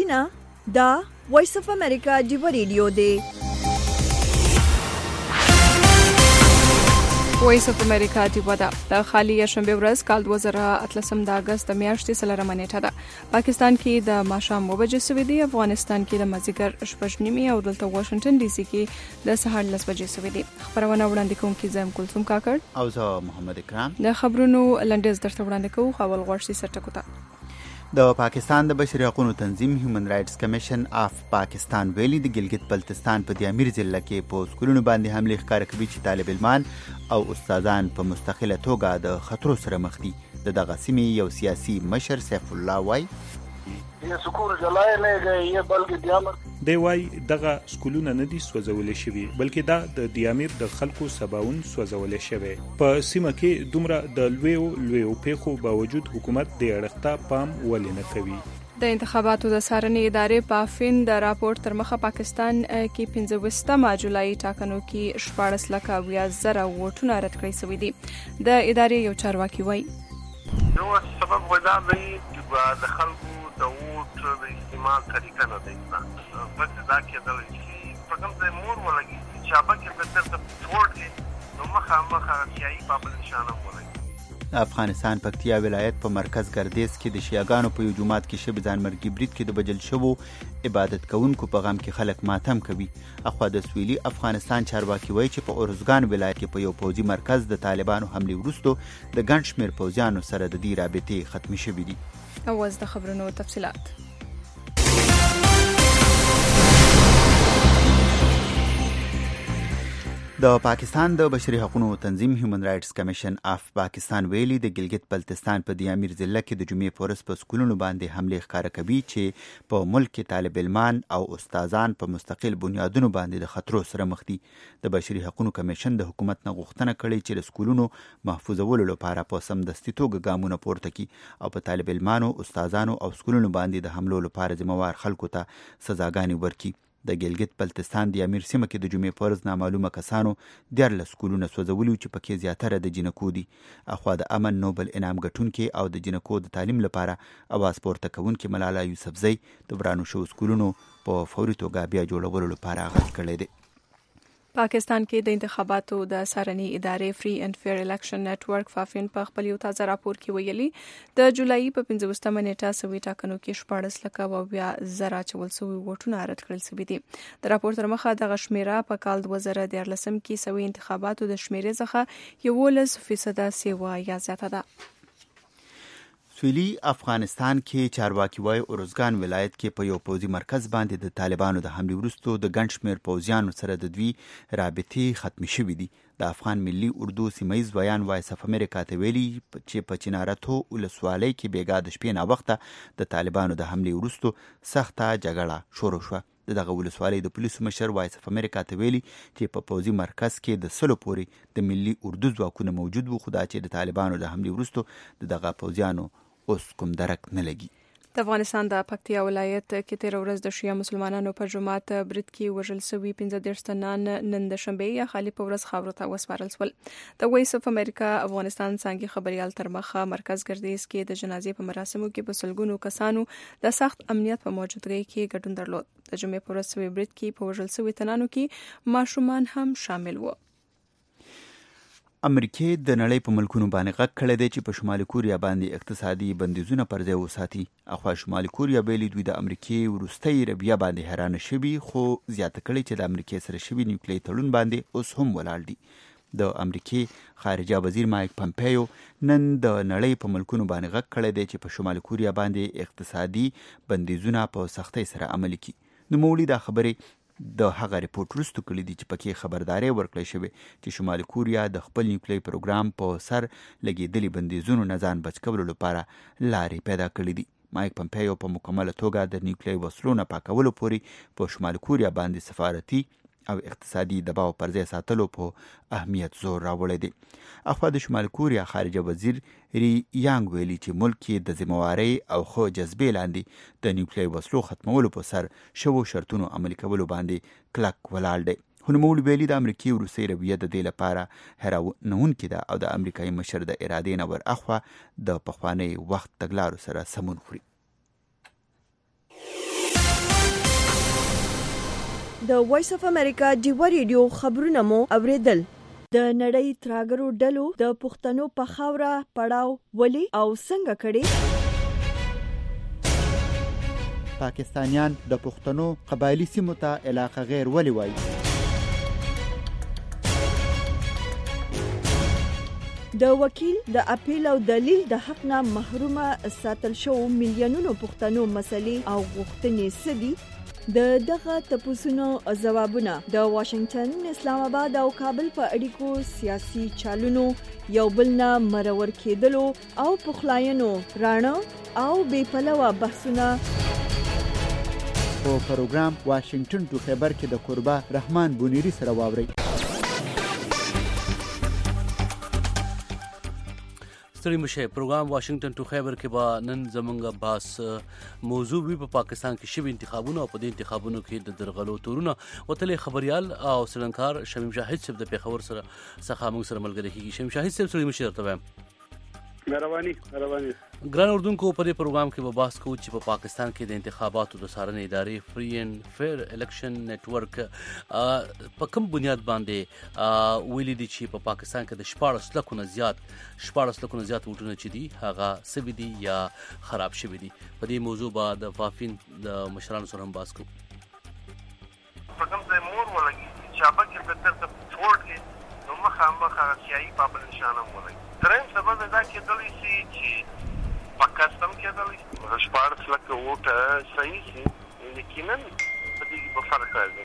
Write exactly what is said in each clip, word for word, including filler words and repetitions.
سینا دا وایس اف امریکا دیو ریډیو دی. وایس اف امریکا دیو دا د خالی شنبه ورځ کال دوه زره اتلسم د اگست د میاشتې څلورمه نیټه ده. پاکستان کې د ماښام اوه بجې سوي دي، افغانستان کې د مازدیګر شپږ نیمې او دلته واشنگټن ډي سي کې د سهار لس بجې سوي دي. خبرونه وړاندې کوونکي زم کلثوم کاکړ او زه محمد اکرام. د خبرونو لنډیز درته وړاندې کوو. خاول غوښتي سرټکو ته د پاکستان د بشري حقوقو تنظیم هیومن رائټس کمیشن اف پاکستان ویلي د ګلګت بلتستان په دیامیر ضلع کې په سکولونو باندې حمله ښکار کوي چې طالب علمان او استادان په مستقله توګه د خطرو سره مخ دي. د دغه سیمې یو سیاسي مشر سیف الله وای یہ سکول جلائے لے گئے یہ بلکہ دیامر دی وای دغه سکولونه نه دي سوځولې شوي بلکې دا د دیامیر د خلکو سباون سوځولې شوی. په سیمه کې دومره د لویو لویو پیښو باوجود حکومت د اړخته پام ولې نه کوي. د انتخاباتو د څارنې ادارې په افین د راپور تر مخه پاکستان کې پنځه ویشتمه جولای ټاکنو کې شپاړس لکه اویا زره ووټونه رد کړي شوي دي. د ادارې یو چارواکي وایي نو سبب ودا دی چې د خلکو د ووټ د استعمال طریقه نه دی بس دا کېدل چې په کوم ځای مور ولګي چې چابه کې به درته ووټ کې نو مخامخ سیاسي پابل نشانه ولګي. افغانستان پکتیا ولایت په مرکز ګردیز کې د شیعاګانو په یو جومات کې شب ځانمرګي برید کې د بجل شوو عبادت کوونکو په غم کې خلک ماتم کوي. اخوا د سویلي افغانستان چارواکي وایي چې په اورزګان ولایت کې په یو پوځي مرکز د طالبانو حمله وروسته د ګڼ شمېر پوځیانو سره د دې رابطې ختمې شوې دي. اوس د خبرونو تفصیلات. د پاکستان د بشري حقوقو تنظیم هیومن رائټس کمیشن اف پاکستان ویلي د ګلګت بلتستان په دیامیر ضلع کې د جمعې په ورځ په سکولونو باندې حمله ښکاره کوي چې په ملک کې طالب علمان او استادان په مستقل بنیادونو باندې د خطرو سره مخ دي. د بشري حقوقو کمیشن د حکومت نه غوښتنه کړې چې د سکولونو محفوظولو لپاره په سمدستي توګه ګامونه پورته کړي او په طالب علمانو، استادانو او سکولونو باندې د حملو لپاره ذمہوار خلکو ته سزاګانې ورکړي. د ګلګت بلتستان د امیر سیمه کې د جمعې په ورځ نامعلومه کسانو دیارلس سکولونه سوځولي چې پکې زیاتره د جنکو دي. اخوا د امن نوبل انعام ګټونکي او د جنکو د تعلیم لپاره اواز پورته کوونکي ملاله یوسفزۍ د ورانو شوو سکولونو په فوري توګه بیا جوړولو لپاره غږ کړی دی. پاکستان کې د انتخاباتو د څارنې ادارې فری اینڈ فیر الیکشن نیټورک فافین په خپل یو تازه راپور کې ویلي د جولای په پنځه ویشتمه نیټه سوي ټاکنو کې شپاړس لکه اویا زره چول سوي ووټونه رد کړل شوي دي. د راپور تر مخه دغه شمیره په کال دوه زره دیارلسم کې سوي انتخاباتو د شمیرې څخه یولس فیصده سیوا یا زیاته ده. سویلي افغانستان کې چارواکي وایي اورزګان ولایت کې په یو پوځي مرکز باندې د طالبانو د حملې وروسته د ګڼ شمېر پوځیانو سره د دوی رابطې ختمې شوې دي. د افغان ملي اردو سیمه ییز ویان وایس اف امریکا ته ویلي چې په چنارتو ولسوالۍ کې بیګا د شپې ناوخته د طالبانو د حملې وروسته سخته جګړه شروع شوه. د دغه ولسوالۍ د پولیسو مشر وایس اف امریکا ته ویلي چې په پوځي مرکز کې د سلو پورې د ملي اردو ځواکونه موجود وو، خو دا چې د طالبانو د حملې وروسته د دغه پوځیانو اوس کوم درک نه لګي. د افغانستان د پکتیا ولایت کې تیر ورځ د شیعه مسلمانانو په جماعت برید کې وژل شوي پنځه دېرش تنان نن د شنبې یا خالي په ورځ خاورو ته وسپارل شول. د وایس اف امریکا افغانستان څنګه خبريال تر مخه مرکز ګردیز کې د جنازې په مراسمو کې په سلګونو کسانو د سخت امنیت په موجودګۍ کې ګډون درلود. د جمعې په ورځ شوي برید کې په وژل شوي تنانو کې ماشومان هم شامل وو. امریکای د نړۍ په ملکونو باندې غږ کړی دی چې په شمالي کوریا باندې اقتصادي بندیزونه پر ځای وساتي. اخوا شمالي کوریا ویلي دوی د امریکای وروستۍ رویه باندې حیرانه شوي، خو زیاته کړې چې د امریکای سره شوي نیوکلي تړون باندې اوس هم ولاړ دي. د امریکای خارجه وزیر مایک پمپیو نن د نړۍ په ملکونو باندې غږ کړی دی چې په شمالي کوریا باندې اقتصادي بندیزونه په سختۍ سره عملي کړي. نوموړي دا خبرې د هغه ریپورت وروسته کړي دي چې پکې خبرداري ورکړل شوې چې شمالي کوریا د خپل نیوکلي پروګرام په سر لګېدلي بندیزونو نه ځان بچ کولو لپاره لارې پیدا کړې دي. مایک پمپیو په مکمله توګه د نیوکلي وسلو نه پاکولو پورې په شمالي کوریا باندې سفارتي او اقتصادي دباو پر ځای ساتلو په اهمیت زور راوړی دی. اخوا د شمال کوریا خارجه وزیر ری یانګ ویلي چې ملک کې د ذمہوارۍ او خو جذبې لاندې د نیوکلي وسلو ختمولو په سر شوو شرطونو عملي کولو باندې کلک ولاړ دی. خو نوموړي ویلي د امریکې وروستۍ رویه د دې لپاره حیرانوونکې ده او د امریکایي مشر د ارادې نه ور اخوا د پخواني وخت تګلارو سره سمون خوري. د وایس اف امریکا ډیو ریډیو خبرونه مو اوریدل. د نړۍ تراګرو ډلو د پښتنو په خاوره پړاو ولي او څنګه کړي. پاکستانیان د پښتنو قبایلی سیمو ته علاقه غیر ولي وایي. د وکیل د اپیل او دلیل د حق نه محرومه ساتل شو میلیونونو پښتنو مسلې او غوښتنې سدي. د دغه تپوسونو ځوابونه د واشنگټن، اسلام آباد او کابل په اړیکو سیاسي چالونو یو بل نه مرور کېدلو او پخلاینو رانه او بې پلوه بحثونه په پروګرام واشنگټن ټو خیبر کې د قربا رحمان بونیری سره واوري. ستړي مشه پروګرام واشنگټن ټو خیبر کې با نن زمونږ باس موضوع وی په پاکستان کې شوی انتخابونه او په دې انتخابونو کې د درغلو تورونه وتلې خبريال او سلنکار شمیم شاهد صاحب د پیښور سره څخه موږ سره ملګری کیږي. شمیم شاهد صاحب ستړي مشه درته وایم. مهرباني مهرباني ګران اردوونکو په دې پروګرام کې به بحث کوو چې په پاکستان کې د انتخاباتو د څارنې ادارې فری اینڈ فیر الیکشن نیټورک په کوم بنیاد باندې ویلي دي چې په پاکستان کې د شپاړس لکو نه زیات شپاړس لکو نه زیات ووټونه چې دي هغه سوي دي یا خراب شوي دي. په دې موضوع به د فافین د مشرانو سره هم بحث کوو. په کوم ځای مور ولګي چې هغه کې په ترته فورډ کې نو مخه مخه سیاسي پابل نشانه ولګي. درېیم سبب دا کېدلی شي چې په کسټم کېدلی شي شپاړس لکه ووټه صحیح شي یقینا په دې کې به فرق راځي.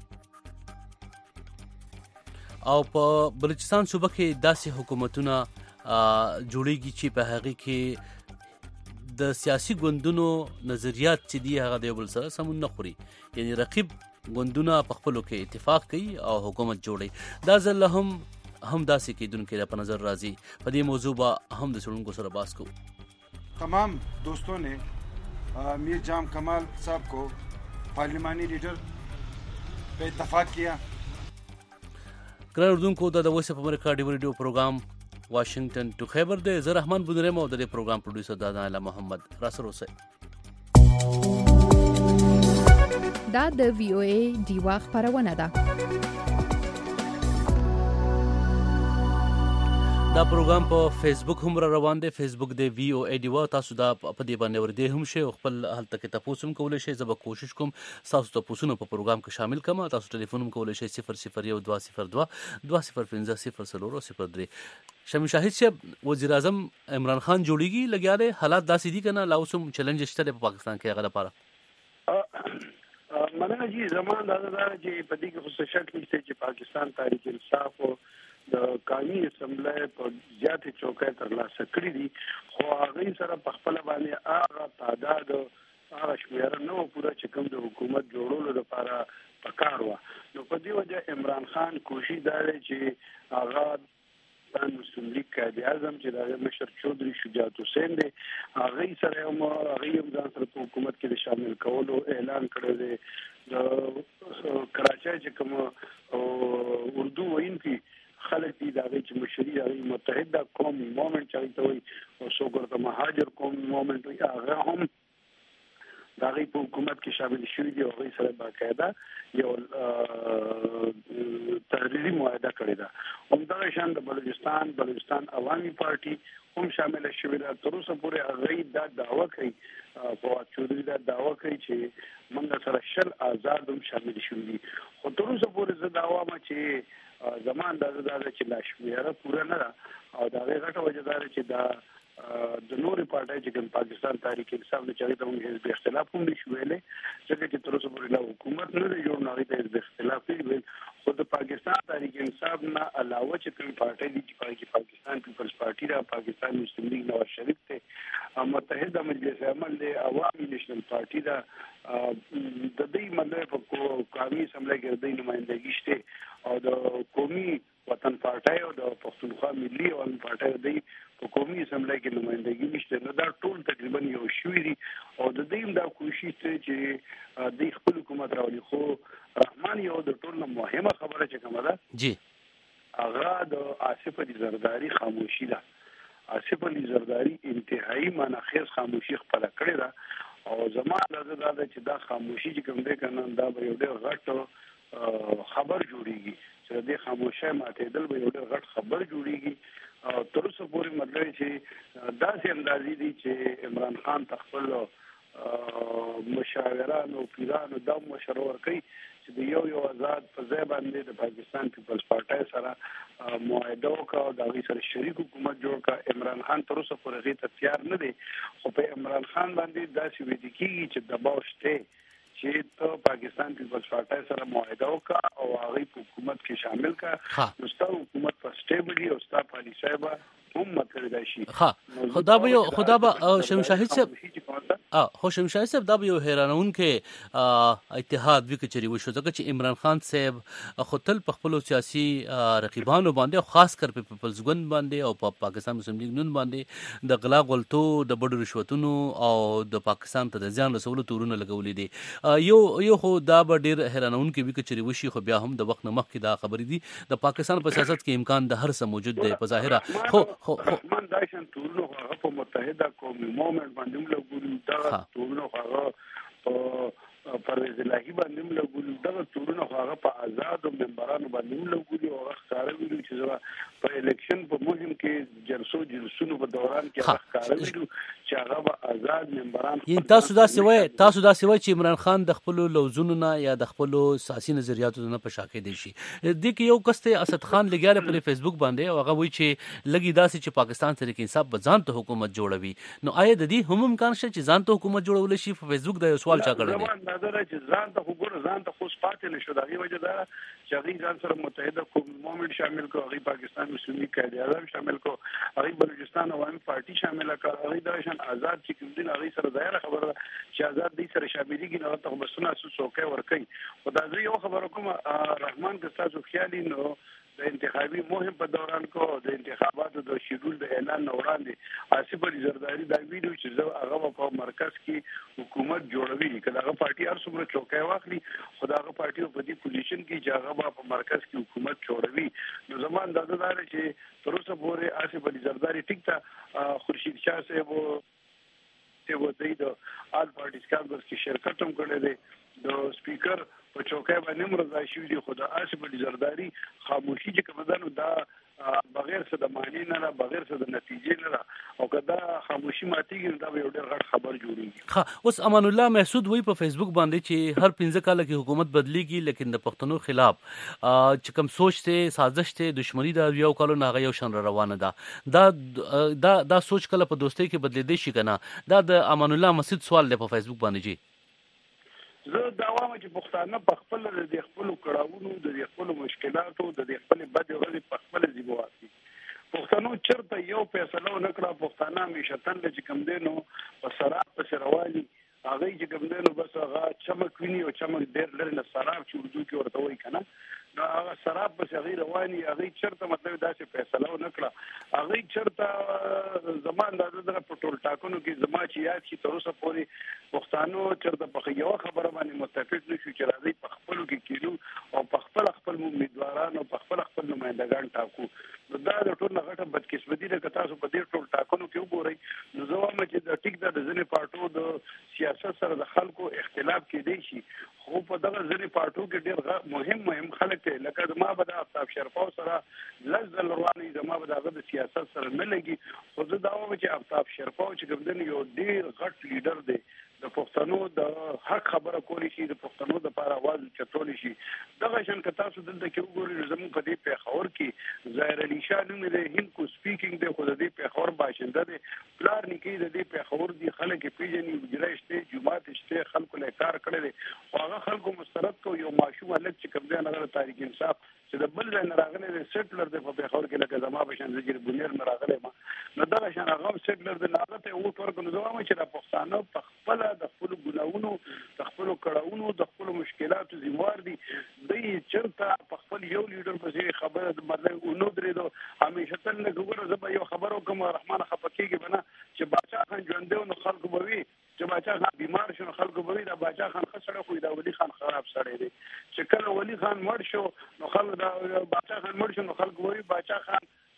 او په بلوچستان صوبه کې داسې حکومتونه جوړیږي چې په هغه کې د سیاسي ګوندونو نظریات چې دي هغه د بل سره سمون نه خوري، یعنی رقیب ګوندونه په خپلو کې اتفاق کوي او حکومت جوړي. دا ځل هم هم داسې کېدونکي دا په نظر راځي. په دې موضوع به هم د څېړونکو سره بحث کوو. तमाम दोस्तों ने मीर जाम कमाल साहब को पार्लिमानी लीडर पे इत्तेफाक किया. ګران اردوونکو دا د وایس اف امریکا ډیو ریډیو پروګرام واشنگټن ټو خیبر دی. زه رحمان بونری مو د دې پروګرام پروډوسر دادا اله محمد را سره اوسئ. دا د وی او ای ډیوا خبرونه ده. دا پروګرام په فیسبوک هم را روان دی. فیسبوک دی وی او ای ډیوا. تاسو دا په دې باندې ورته هم شئ او خپل هلته کې تاسو هم کولای شئ. زه به کوشش کوم تاسو ته پوښتنه په پروګرام کې شامل کړم. تاسو ټلیفون هم کولای شئ صفر صفر یو دوه صفر دوه دوه صفر پنځه صفر څلور صفر درې. شمیم شاهد صاحب وزیر اعظم عمران خان جوړیږي لګیا دی. حالات داسې دي کنه لا اوسم چیلنج شته په پاکستان کې هغه لپاره؟ مننه جی زمان دا دا چې په دې کې خو شک نشته چې پاکستان تحریک انصاف او د قومي اسمبلی په زیاتې چوکۍ ترلاسه کړي دي، خو هغوی سره په خپله باندې هغه تعداد هغه شمېره نه وه پوره چې کوم د حکومت جوړولو لپاره پکار وه. نو په دې وجه عمران خان کوشش دا دی چې هغه مسلم لیگ قائد اعظم چې د هغې مشر چودھري شجاعت حسین دی هغوی سره هم هغوی هم ځان سره په حکومت کې د شامل کولو اعلان کړی دی. د کراچۍ چې کوم اردو ویونکي خلک دي د هغې چې مشري هغې متحده قوم مومنټ چې هغوی ته وایي او څوک ورته مهاجر قوم مومنټ وایي هغه هم د هغې په حکومت کې شامل شوي دي او هغوی سره باقاعده یو تحریري معاهده کړې ده. همدغه شان د بلوچستان بلوچستان عوامي پارټي هم شامله شوې ده. تر اوسه پورې هغوی دا دعوه کوي، فواد چودھري دا دعوه کوي چې موږ سره شل آزاد هم شامل شوي دي. خو تر اوسه پورې زه دعوه ما چې زمان دا دا چې لا شمیره پوره نه ده او دا غټه وجه دا چې دا د نورې پارټۍ چې کوم پاکستان تحریک انصاف نه چاري ته موږ حزب اختلاف هم نشو ویلې ځکه چې تر اوسه پورې لا حکومت نه دی جوړ، نه دی حزب اختلاف دی ویل. خو د پاکستان تحریک انصاف نه علاوه چې کوم پارټۍ دي چې پاکستان پیپلز پارټي دا پاکستان مسلم لیگ نواز شریف ته متحده مجلس عمل دی عوامي نیشنل پارټي دا د دې مطلب په قومي اسمبلی کې د نمائندګي شته او د قومي وطن پارټي او د پښتونخوا ملي او پارټي د په قومي اسمبلی کې نمائندګي نشته. نو دا ټول تقریبا یو شوي دي او د دې دا کوشش ته چې د خپل حکومت راولي. خو رحمان یو د ټول مهمه خبره چې کومه ده جی هغه د آصف علي زرداری خاموشي ده. آصف علي زرداری انتهایی معناخیز خاموشي خپل کړې ده او زموږ د دا چې دا خاموشي چې کوم دی کنه دا به یو ډېر غټ خبر جوړیږي چې د خاموشه ماتېدل به یو ډېر غټ خبر جوړیږي او تر اوسه پورې مطلب چې داسې اندازې دي چې عمران خان خپل مشاورانو پیرانو د مشورور کوي چې د یو یو آزاد په ځای باندې د پاکستان پیپلز پارټي سره معاهده وکړه او د هغې سره شریک حکومت جوړ کړه. عمران خان تر اوسه پورې هغې ته تیار نه دی خو په عمران خان باندې داسې ویل کېږي چې دباو شته چې ته پاکستان پیپلز پارټي سره معاهده وکړه او هغې په حکومت کې شامل کړه نو ستا حکومت په سټیبل او ستا پالیسۍ به هم مطلب شي. ها خدا به یو خدا به شمیم شاهد صاحب اه خو شمیم شاهد صاحب دا به یو حیرانون کې اتحاد وکړي وشو ځکه چې عمران خان صاحب خو تل په خپل سیاسي رقیبانو باندې او خاص کر په پیپلز ګوند باندې او په پاکستان مسلم لیگ نون باندې د غلا غلطو د بډو رشوتونو او د پاکستان ته د ځان رسولو تورونه لګولې دي. یو یو خو دا به ډیر حیرانون کې وکړي وشي خو بیا هم د وخت نه مخکې دا خبرې دي د پاکستان په سیاست کې امکان د هر څه موجود دی په ظاهره خو خو رحمان داشن تورونو هغه په متحده قومي مومنت باندې موږ دا تورونو هغه پرویز الهی باندې موږ دا تورونو هغه په آزاد او ممبرانو باندې موږ او هغه ښکارا ویلو چې په الیکشن په مهم کې جلسو جلسونو په دوران کې هغه ښکارا ویلو چې هغه به آزاد ممبران یې تاسو دا سوي تاسو دا سوي چې عمران خان د خپل لوزونو نه یا د خپل سیاسي نظریاتو نه په شاکې دي شي د کې یو کسته اسد خان لګیاره په فیسبوک باندې او هغه وایي چې لګي داسې چې پاکستان سره کې انصاف بځان ته حکومت جوړوي نو آیا د دې هم امکان شته چې ځان ته حکومت جوړول شي په فیسبوک دا یو سوال چا کړی دی نظر چې ځان ته حکومت ځان ته خو پاتې نشو دا غي وجه دا چې هغه ځان سره متحده قومي مومنت شامل کو هغه پاکستان مسلم لیگ قائد اعظم شامل کو هغه بلوچستان عوامي پارټي شامل کړه هغه داشن آزاد چې کوم دین هغه سره ظاهر خبره چې آزاد دې سره شاملېږي نو ته مسونه سوسوکه ورکي خدای زه یو خبر کوم رحمان که تاسو خیالي نو د انتخابي مهم په دوران کو د انتخاباتو د شیډول د اعلان وړاندې آصف علي زرداری دا ویډیو چې هغه په مرکز کې حکومت جوړوي کله هغه پارټي هر څومره چوکۍ واخلي خدای هغه پارټي په دې پوزیشن کې چې هغه په مرکز کې حکومت جوړوي نو زمون د دغه چې تر اوسه پورې آصف علي زرداری ټیک تا خورشید شاه صاحب ته وځي د آل پارټیز کانګرس کې شرکت هم کړی دی د سپیکر په چوکۍ باندې مرزا شوی دی خو د آصف علي زرداری خاموشي چې کوم ده نو دا بغیر څه د معنی نه نه بغیر څه د نتیجې نه نه او کدا خاموشي ماتيږي دا یو ډېر غټ خبر جوړیږي. ها اوس امان الله محسود وی په فیسبوک باندې چې هر پنځه کال کې حکومت بدلیږي لیکن د پښتنو خلاف چې کوم سوچ ته سازش ته دښمنی دا یو کالو نه یو شان روانه ده دا دا دا سوچ کله په دوستۍ کې بدلیدي شي کنه دا د امان الله مسعود سوال دی په فیسبوک باندې جی زه دا وایم چې پښتانه په خپل د خپل کړهونو د خپل مشکلاتو د خپل بد ورځې په خپل ځبواتي پښتنو چرته یو فیصله ونکړه پښتانه همیشه تل چې کم دینو په سراب په سروالي هغه چې کم دینو بس هغه چمک ویني او چمک ډېر لري نه سراب چې اردو کې ورته وایي کنه نو هغه سراب په صغیر رواني هغه چرته مطلب دا چې فیصله ونکړه هغه چرته زمان د دغه پټول ټاکنو کې زما چې یاد شي تر اوسه پورې پښتانو چرته په یو خبره باندې متفق نشو چې راځي په خپل کې کېلو او په خپل خپل امیدوارانو په خپل خپل نمائندگان ټاکو نو دا د ټول غټه بدقسمتي ده که تاسو په دې ټول ټاکنو کې وګورئ نو زه وایم چې د ټیک د ځینې پارټو د سیاست سره د خلکو اختلاف کېدی شي خو په دغه ځینې پارټو کې ډېر مهم مهم خلک ته لکه ما به د آفتاب شرپاو سره لزل رواني زما به دغه د سیاست سره نه لګي خو زه دا وایم چې آفتاب شرپاو چې کوم دی یو ډېر غټ لیډر دی د پښتنو د حق خبره کولی شي د پښتنو د لپاره आवाज چتول شي دغه شان که تاسو دلته کې وګورئ زموږ په دې پیښور کې ظاهر علي شاه نوم دی هند کو سپیکینګ دی خو د دې پیښور باشنده دی پلار نکی د دې پیښور دی خلک پیژني وجرایشته جماعت شته خلکو له کار کړی دی هغه خلکو مسترد کو یو ماشوم الګ چې کوم ځای نه تاریخ انصاف چې د بل ځای نه راغلی دی سټلر دی په پیښور کې لکه زما بشن زګر بنیر نه راغلی ما نو دغه شان هغه سټلر دی نه ته وټ ورکو نو زما چې د پښتانه په خپل د خپل ګناونو د خپل کړهونو د خپل مشکلاتو زموار دي د چرته په خپل یو لیډر په خبره د مطلب نو درې دو همیشه تل نه ګوره زه به یو خبرو کوم رحمان خپکیږي بنا چې باچا خان ژوندې نو خلکو به وي چې باچا خان بیمار شو خلکو به وي دا باچا خان خسړه خو دا ولی خان خراب سړی دی چې کله ولی خان مړ شو نو خلک دا باچا خان مړ شو نو خلکو وي باچا خان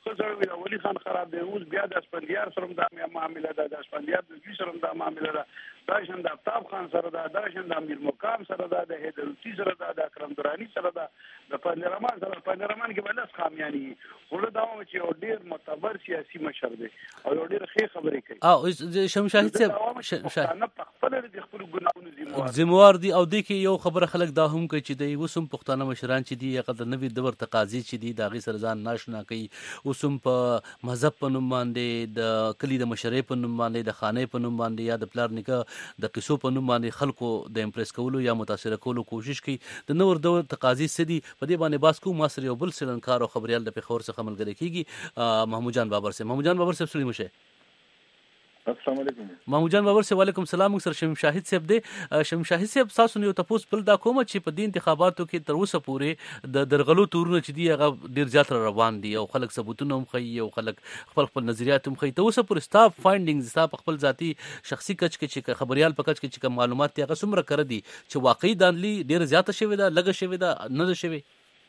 خو سره ویل ولی خان خراب دی اوس بیا د اسپندیار سره دا معاملې ده د اسپندیار د دوی سره دا معاملې ده دا شان د افتاب خان سره دا دا شان د امیر مقام سره دا د هیدروتی سره دا د اکرم درانی سره دا د پندرمان سره پندرمان کې بلس خامیانی خو دا چې یو ډیر معتبر سیاسي مشر دی او یو ډیر ښه خبرې کوي او شمشاهد صاحب نه په خپل د خپل ګناونو ذمہوار ذمہوار دي او د کې یو خبره خلک دا هم کوي چې د وسم پښتانه مشران چې دي هغه د نوې دور تقاضي چې دي د غي سره ځان ناشنا کوي وسم په مذهب په نوم باندې د کلی د مشرۍ په نوم باندې د خانې په نوم باندې یا د پلار نیکه د قصو په نوم باندې خلکو د امپریس کولو یا متاثر کولو کوشش کوي د نور دور تقاضي سدي په دې باندې باس کو ماسر یو بل سلنکار او خبريال د پیښور څخه ملګری کیږي محمود جان بابر سے محمود جان بابر سے سلیم شه السلام علیکم محمود جان بابر سے وعلیکم السلام سر شم شاهد صاحب دی شم شاهد صاحب تاسو نو تاسو بل دا کوم چې په دې انتخاباتو کې تر اوسه پورې د درغلو تورونه چې دی هغه ډیر زیات روان دي او خلک ثبوتونه هم کوي او خلک خپل خپل نظریات هم کوي ته اوسه پورې سټاف فایندینګز سټاف خپل ذاتی شخصي کچ کې چې خبريال په کچ کې چې معلومات هغه څومره کړ دي چې واقعي دانلی ډیر زیات شوی دا لګ شوی دا نه شوی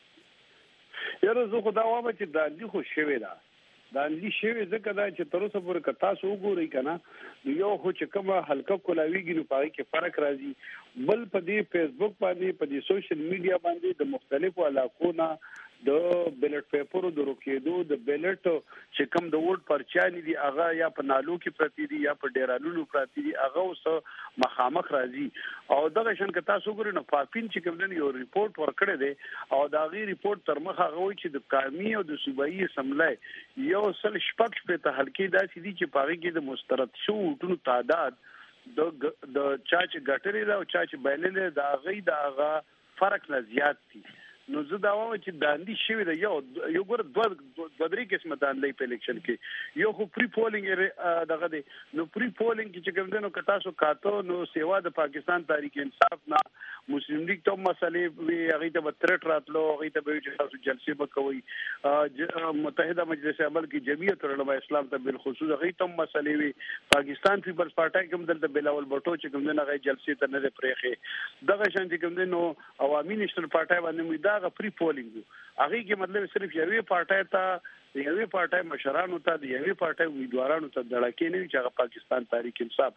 یاره زه خو دا وایم چې دانلی خو شوی دا دانلی شوی ځکه دا چې تر اوسه پورې که تاسو وګورئ کنه یو خو چې کومه حلقه کولاویږي نو پای کې فرق راځي بل په دې فیسبوک باندې په دې سوشل میډیا باندې د مختلفو علاقو نه د بیلټ پیپر د روکېدو د بیلټ چې کوم د ووټ پرچاني دي هغه یا په نالو کې پرتی دي یا په ډیرالونو پرتی دي هغه اوس مخامخ راځي او دغه شان که تاسو وګورئ نو پاپین چې کوم یو ریپورت ورکړی دی او دا غي ریپورت تر مخه هغه وایي چې د قومي او د صوبایي اسمبلی یو سل شپږ شپږ ته حلقې داسې دي چې پاره کې د مسترد شو وټونو تعداد د د چا چې ګټلې دا او چا چې بایللې دا غي دا هغه فرق نه زیات دي نو زه دا وایم چې داندي شوی دی یو یو ګور دوه دوه درې قسمه داندي په الیکشن کې یو خو پری پولینګ دغه دی نو پری پولینګ چې کوم دنو کتا سو کاته نو سیوا د پاکستان تحریک انصاف نه مسلم لیگ ته مسلې وی هغه ته بترټ راتلو هغه ته به چې تاسو جلسې وکوي متحده مجلس عمل کې جمعیت علماء اسلام ته بالخصوص هغه ته مسلې وی پاکستان پیپلز پارټي کوم دلته بلاول بټو چې کوم دنه هغه جلسې ته نه پرېخي دغه شان چې کوم دنو عوامي نېشنل پارټي باندې دا غ پری پولینګ هغه کې مطلب صرف یوې پارټي ته یوې پارټي مشرانو ته د یوې پارټي امیدوارانو ته دړکې نه چې هغه پاکستان تحریک انصاف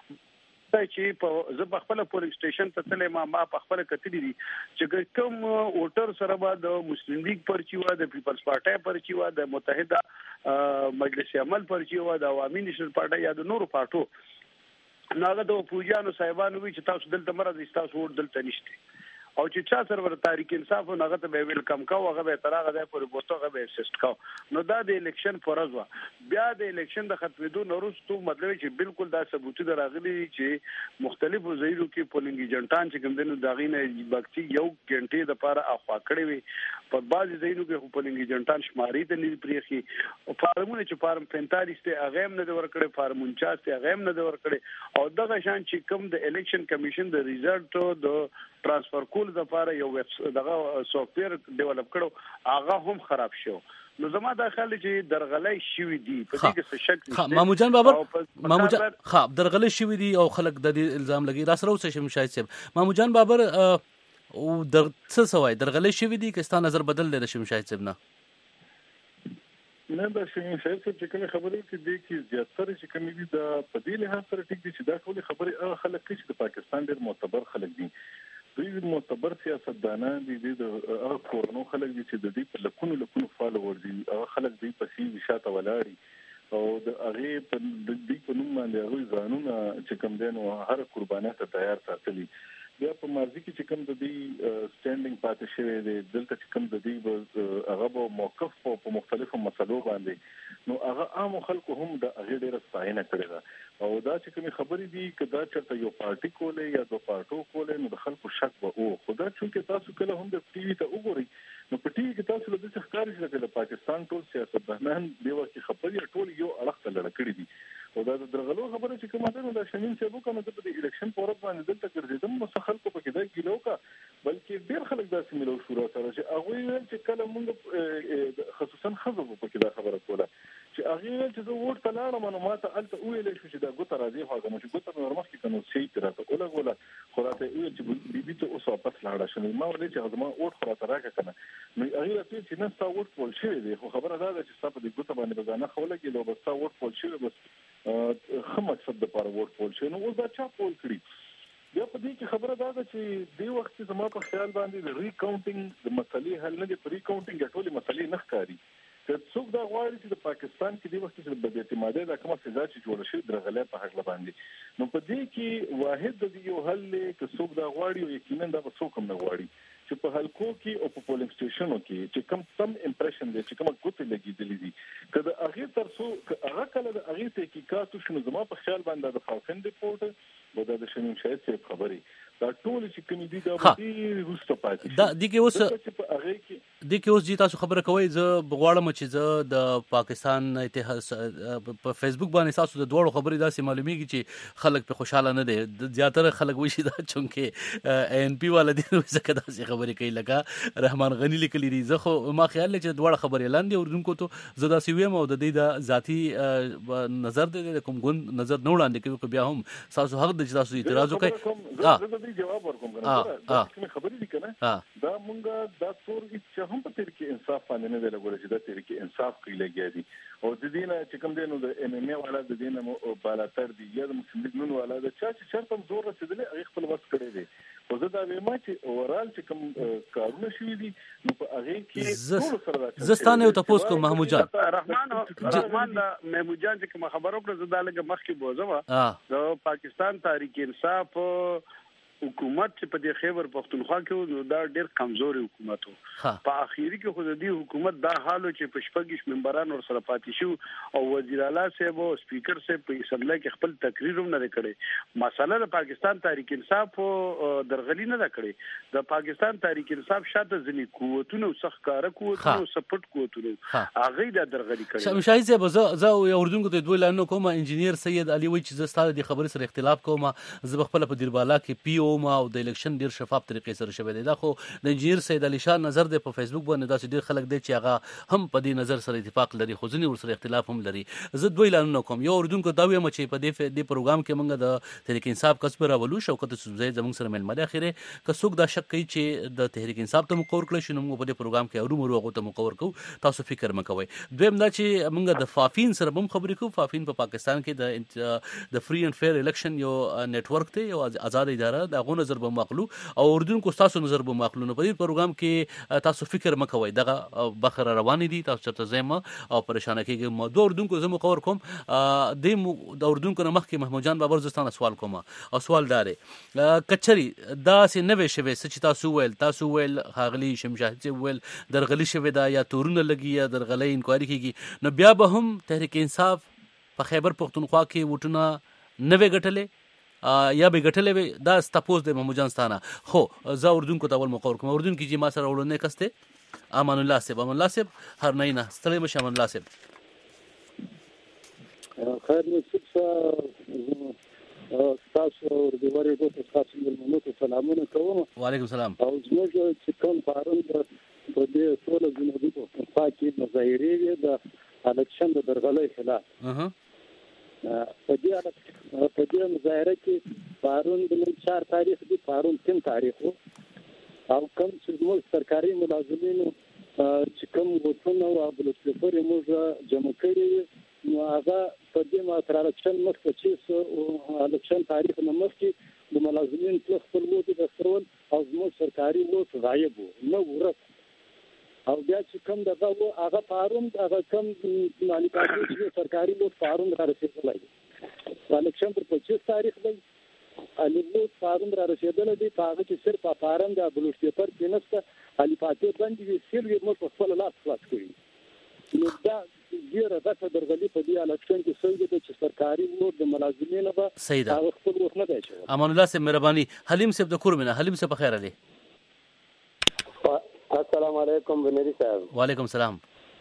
چې په زه په خپل پولینګ سټیشن ته تلم ما په خپل کتلی دي چې کوم ووټر سره به د مسلم لیگ پرچی و د پیپلز پارټي پرچی و د متحده مجلس عمل پرچی و د عوامي نېشنل پارټي یا د نورو پارټو ناغه د پوجانو صاحبانو وی چې تاسو دلته مرز تاسو ووټ دلته نشته او چې چا سره ور تحریک انصاف او هغه ته به ویلکم کا او هغه به ترغه د پورې بوتو هغه به اسست کا نو دا د الیکشن فرض وا بیا د الیکشن د ختمېدو نورستو مطلب چې بالکل دا ثبوت دراغلي چې مختلفو ځایونو کې پولینګ ایجنټان چې کوم دنو داغینه بکتی یو غنټې د پاره اخوا کړی وي په بعضي ځایونو کې پولینګ ایجنټان شماري ته نه پریخي او فارمونه چې فارم پینتالیس ته هغه هم نه ور کړی فارم انچاس ته هغه هم نه ور کړی او دغه شان چې کوم د الیکشن کمیشن د ریزلټ د ترانسفر کول د لپاره یو دغه سافټویر ډیولپ کړو هغه هم خراب شو نو زما دا خیال چې درغلې شوې دي په دې کې څه شک نشته ها محمود جان بابر محمود جان ها درغلې شوې دي او خلک د دې الزام لګي را سره اوسه شمشاهد صاحب محمود جان بابر او در څه سوای درغلې شوې دي کستا نظر بدل لري شمشاهد صاحب نه نه دا شمشاهد صاحب چې کوم خبرې کې دي کې زیاتره چې کوم دي د پدې له سره ټیک دي چې دا ټول خبرې خلک چې د پاکستان ډېر معتبر خلک دي دوی معتبر سیاستدانان دي د هغه کورنو خلک دي چې د دې په لکونو لکونو فالوور دي هغه خلک دي په سی وشاته ولاړي او د هغه په دې په نوم باندې هغه ځانونه چې کوم دین او هر قرباني ته تیار ساتلي بیا په مرزي کې چې کوم د دې سټانډینګ پاتې شوی دی دلته چې کوم د دې هغه موقف په مختلفو مسلو باندې نو هغه عام خلکو هم د هغه ډیره ستاینه کړې ده او دا چې کوم خبرې دي کدا چرته یو پارټي کولې یا دو پارټو کولې نو د خلکو شک به او خدا چې تاسو کله هم د ټي وي ته وګورئ نو په ټي وي کې تاسو له دې ښکاري چې د پاکستان ټول سیاستدانان دی ورته خبرې ټول یو اړخ ته لړ کړی دي او دا د درغلو خبره چې کومه ده د شمین صاحب کومه د الیکشن پورت باندې دلته ګرځیدم نو خلکو په کې دا ګیلو کا بلکې ډیر خلک داسې ملو شروع سره چې هغه ویل چې کله موږ خصوصا خزو په کې دا خبره کوله چې هغه ویل چې زه ووټ ته لاړم نو ماته الته ویل شو چې دا ګوت راځي هغه نو چې ګوت نور مخکې کنو سي تر ته کوله کوله خو راته ویل چې بیبي ته اوس واپس لاړه شنه ما ولې چې زما اوټ خو راته راکړه کنه نو هغه ته چې نه ستا اوټ پول شوی دی خو خبره دا ده چې ستا په دې ګوته باندې بګانه خو لګي لو بس ستا اوټ پول شوی بس خو مقصد د پاره اوټ پول شوی نو اوس دا چا پول کړی بیا په دې کې خبره دا ده چې د وخت زما په خیال باندې د ریکاونټینګ د مسلې حل نه دی په ریکاونټینګ ټولې مسلې نه ښکاري که څوک دا غواړي چې د پاکستان کې د وخت چې د بې اعتمادۍ د کومه سزا چې جوړه شي درغلې په حق باندې نو په دې کې واحد د یو حل که څوک دا غواړي او یقینا دا به څوک هم نه غواړي چې په حلقو کې او په پولینګ سټیشنو کې چې کم سم امپریشن دی چې کومه ګوتې لګېدلې دي کله هغه تر څو هغه کله د هغه تحقیقات شنو زما په خیال باندې د فالکن ریپورت و دا د شمیم شاید څه خبري دا ټول چې کوم دي دا به روسته پاتې دا د کې اوس د کې اوس جی تاسو خبره کوي زه بغواړم چې زه د پاکستان اتحاد په فیسبوک باندې تاسو د دوړو خبرې داسې معلومیږي چې خلک په خوشاله نه دي زیاتره خلک وشي دا چونکه ان پی والا دي زکه داسې خبرې کوي لکه رحمان غنی لیکلی دي زه خو ما خیال چې دوړه خبرې لاندې اوردونکو ته زه داسې ویم او د دې د ذاتی نظر د کوم ګوند نظر نه وړاندې کوي بیا هم تاسو حق د تاسو اعتراض وکړي جواب ورکوم کنه دا کوم خبرې دي کنه دا مونږه دا څور چې هم په تیر کې انصاف باندې نه ویل غواړي چې دا تیر کې انصاف کوي لګیا دي او د دې نه چې کوم دینو د ام ام ای والا د دې نه بالاتر دي یا د مسلم لیگ نن والا د چا چې شرط هم زور رسیدلې هغه خپل وس کړی دی او زه دا وایم چې اورال چې کوم کارونه شوي دي نو په هغه کې ټول سره زستانه او تاسو کوم محمود جان رحمان رحمان محمود جان چې کوم خبرو پر زدا لګه مخکې بوزه د پاکستان تحریک انصاف حکومت چې په دې خیبر پختونخوا کې نو دا ډېر کمزوري حکومت وو په اخیری کې خو د دې حکومت دا حالو چې په شپږ ممبران ور سره پاتې شو او وزیر اعلی صاحب او سپیکر صاحب په اسمبلی کې خپل تقریر هم نه کړی مسله د پاکستان تحریک انصاف درغلی نه کړی د پاکستان تحریک انصاف شاته ځنی قوتونه او سخکاره قوتونه سپورټ قوتونه هغه د درغلی کړی شمشای صاحب زه زه اردوونکو ته دوی لانو کوم انجنیر سید علي وای چې زه ستاسو د خبرې سره اختلاف کوم زه خپل په دیربالا کې پی او ما او د الیکشن ډیر شفاف طریقې سره شوی دی دا خو د انجنیر سید علي شاه نظر دی په فیسبوک باندې داسې ډیر خلک دی چې هغه هم په دې نظر سره اتفاق لري خو ځینې ورسره اختلاف هم لري زه دوی لانو کوم یو اردوونکو دا وایم چې په دې د پروګرام کې موږ د تحریک انصاف کسب راولو شوکت سوزي زموږ سره مل مده اخیره که څوک دا شک کوي چې د تحریک انصاف ته مقور کړی شنو موږ په دې پروګرام کې اورو مرو هغه ته مقور کوو تاسو فکر مکوئ دویم دا چې موږ د فافین سره هم خبرې کوو فافین په پاکستان کې د د فری اینڈ فیر الیکشن یو نت ورک دی یو آزاد اداره د غو نظر به مخلو او اردوونکو تاسو نظر به مخلو نو په دې پروګرام کې تاسو فکر مکوئ دغه بخره روان دي تاسو چرته زما او پریشان کېږي مو دوه اردوونکو زمو خبر کوم د اردوونکو نه مخکې محمود جان بابر زستانه سوال کوم او سوال دار کچري دا سه نوې شوي چې تاسو ویل تاسو ویل خاغلی شمشاهد ویل درغلی شوي دا یا تورونه لګي یا درغلی انکوایري کیږي نو بیا به هم تحریک انصاف په خیبر پختونخوا کې وټونه نوې غټلې یا به غټلې وي دا ستاسو د محمود جان ستانه خو زه اردوونکو ته ول مقور کوم اردوونکو چې ما سره ورونه کسته امان الله صاحب امان الله صاحب هر نه نه ستړي مشه امان الله صاحب خیر نصیب تاسو ورته ورته تاسو ملمنو سلامونه کوم وعلیکم السلام او زموږ چې کوم پارون د په دې ټول جنوبي پختونخوا کې مظاهرې د الیکشن د درغلۍ خلاف اها په دې په دې مظاهره کې پارون د چار تاریخ دی پارون تین تاریخ او کوم چې موږ سرکاري ملازمینو چې کوم وټونه او بلوټفر موږ جمع کړی نو هغه په دې ماتره الیکشن مخکې چې الیکشن تاریخ نه مخکې د ملازمین په خپل وټ د سرول او موږ سرکاري وټ غایب نو ورک او بیا چې کوم دغه وو هغه فارم هغه کوم مالکانو چې سرکاري وو فارم را رسیدلی دی الیکشن پر پچیس تاریخ دی الیمو فارم را رسیدلی دی هغه چې صرف فارم د بلوټ پیپر کې نشته الی پاتې باندې وی سیل یې مو خپل لاس خلاص کړی نو دا ډیره غټه درغلي په دې الیکشن کې سوي دی چې سرکاري وو د ملازمینو به هغه خپل وخت نه دی شو امان الله صاحب مهرباني حلیم صاحب د کورمنه حلیم صاحب بخیر علي السلام علیکم بنری صاحب وعلیکم السلام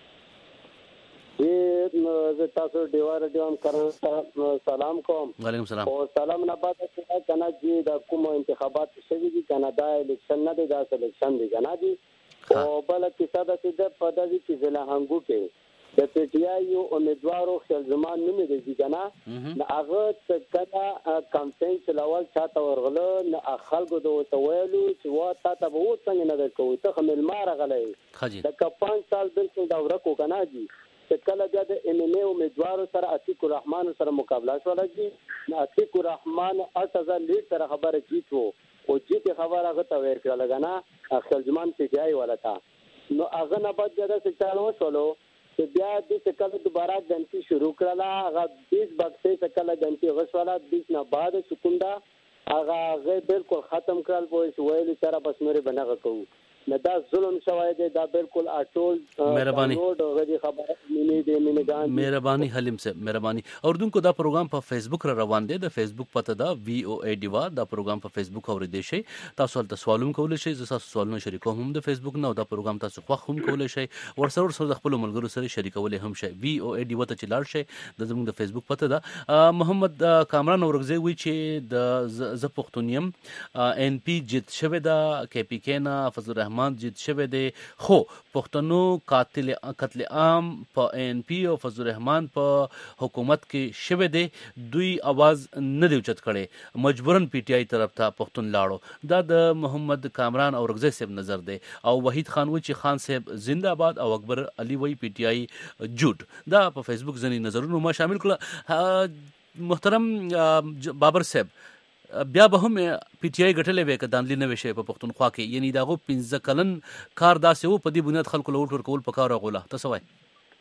یہ تاسو دیوار دیوان کرن سلام کوم وعلیکم السلام او سلام نه بعد چې کنا جی د کوم انتخابات شوي دي کنا دا الیکشن نه دی دا الیکشن دی کنا جی او بل کیسه د دې په دې کې ځله هنګو کې د پی ټی آی یو امیدوارو خپل زمان نه دی کنه نه هغه کله کمپاین چلاول چاته ورغله نه خلکو د ویلو چې وا تا ته وو څنګه نه درکو ته خمل مار غلې د کپان سال بالکل دا ورکو کنه جی چې کله بیا د ام ام ای امیدوارو سره عتیق الرحمن سره مقابله شول کی نه عتیق الرحمن اټ هزار لیټ سره خبره کیتو او چې خبره هغه ته ورکړه لګنه خپل زمان پی ټی آی ولتا نو هغه نه بعد دا څه چالو شولو چې بیا د څه کله دوباره غنټي شروع کړه هغه بیس بکسه څه کله غنټي غشواله بیس نه بعد سکوندا هغه هغه بالکل ختم کړل پوه شو ویل چې را بس مری بنغه کوو نه دا ظلم شوی دی دا بالکل اټول مهرباني غوډه خبره مینه دی مینه ګان مهرباني حلیم سے مهرباني اوردونکو دا پروګرام په فیسبوک را روان دی د فیسبوک پته دا وی او ای ډیوا دا پروګرام په فیسبوک اوریدئ شئ تاسو ته سوالونه کولای شئ زه تاسو سوالونه شریکوم هم د فیسبوک نه دا پروګرام تاسو خو هم کولای شئ ورسره ورسره د خپل ملګرو سره شریکولای هم شئ وی او ای ډیوا ته چلاړ شئ د زموږ د فیسبوک پته دا محمد کامران اورغزی وی چې د ز پښتونیم ان پی جیت شوی دا کې پی کې نه فضل الرحمن جیت شوی دی خو پښتنو قاتل قتل عام په ان پی او فضل الرحمن په حکومت کې شوی دی دوی आवाज نه دی اوچت کړي مجبورن پی ټی آی طرف ته پښتون لاړو دا د محمد کامران اورغزی صاحب نظر دی او وحید خان وی چې خان صاحب زنده باد او اکبر علي وی پی ټی آی جوټ دا په فیسبوک ځنی نظرونه ما شامل کړه محترم بابر صاحب بیا به هم پی ټی آی غټلې وې ک دانلی نه وشي په پښتونخوا کې یعنی داغو پنځه کلن کار داسې وو په دې بنیاد خلکو لوټ ورکول پکاره غوله تاسو وای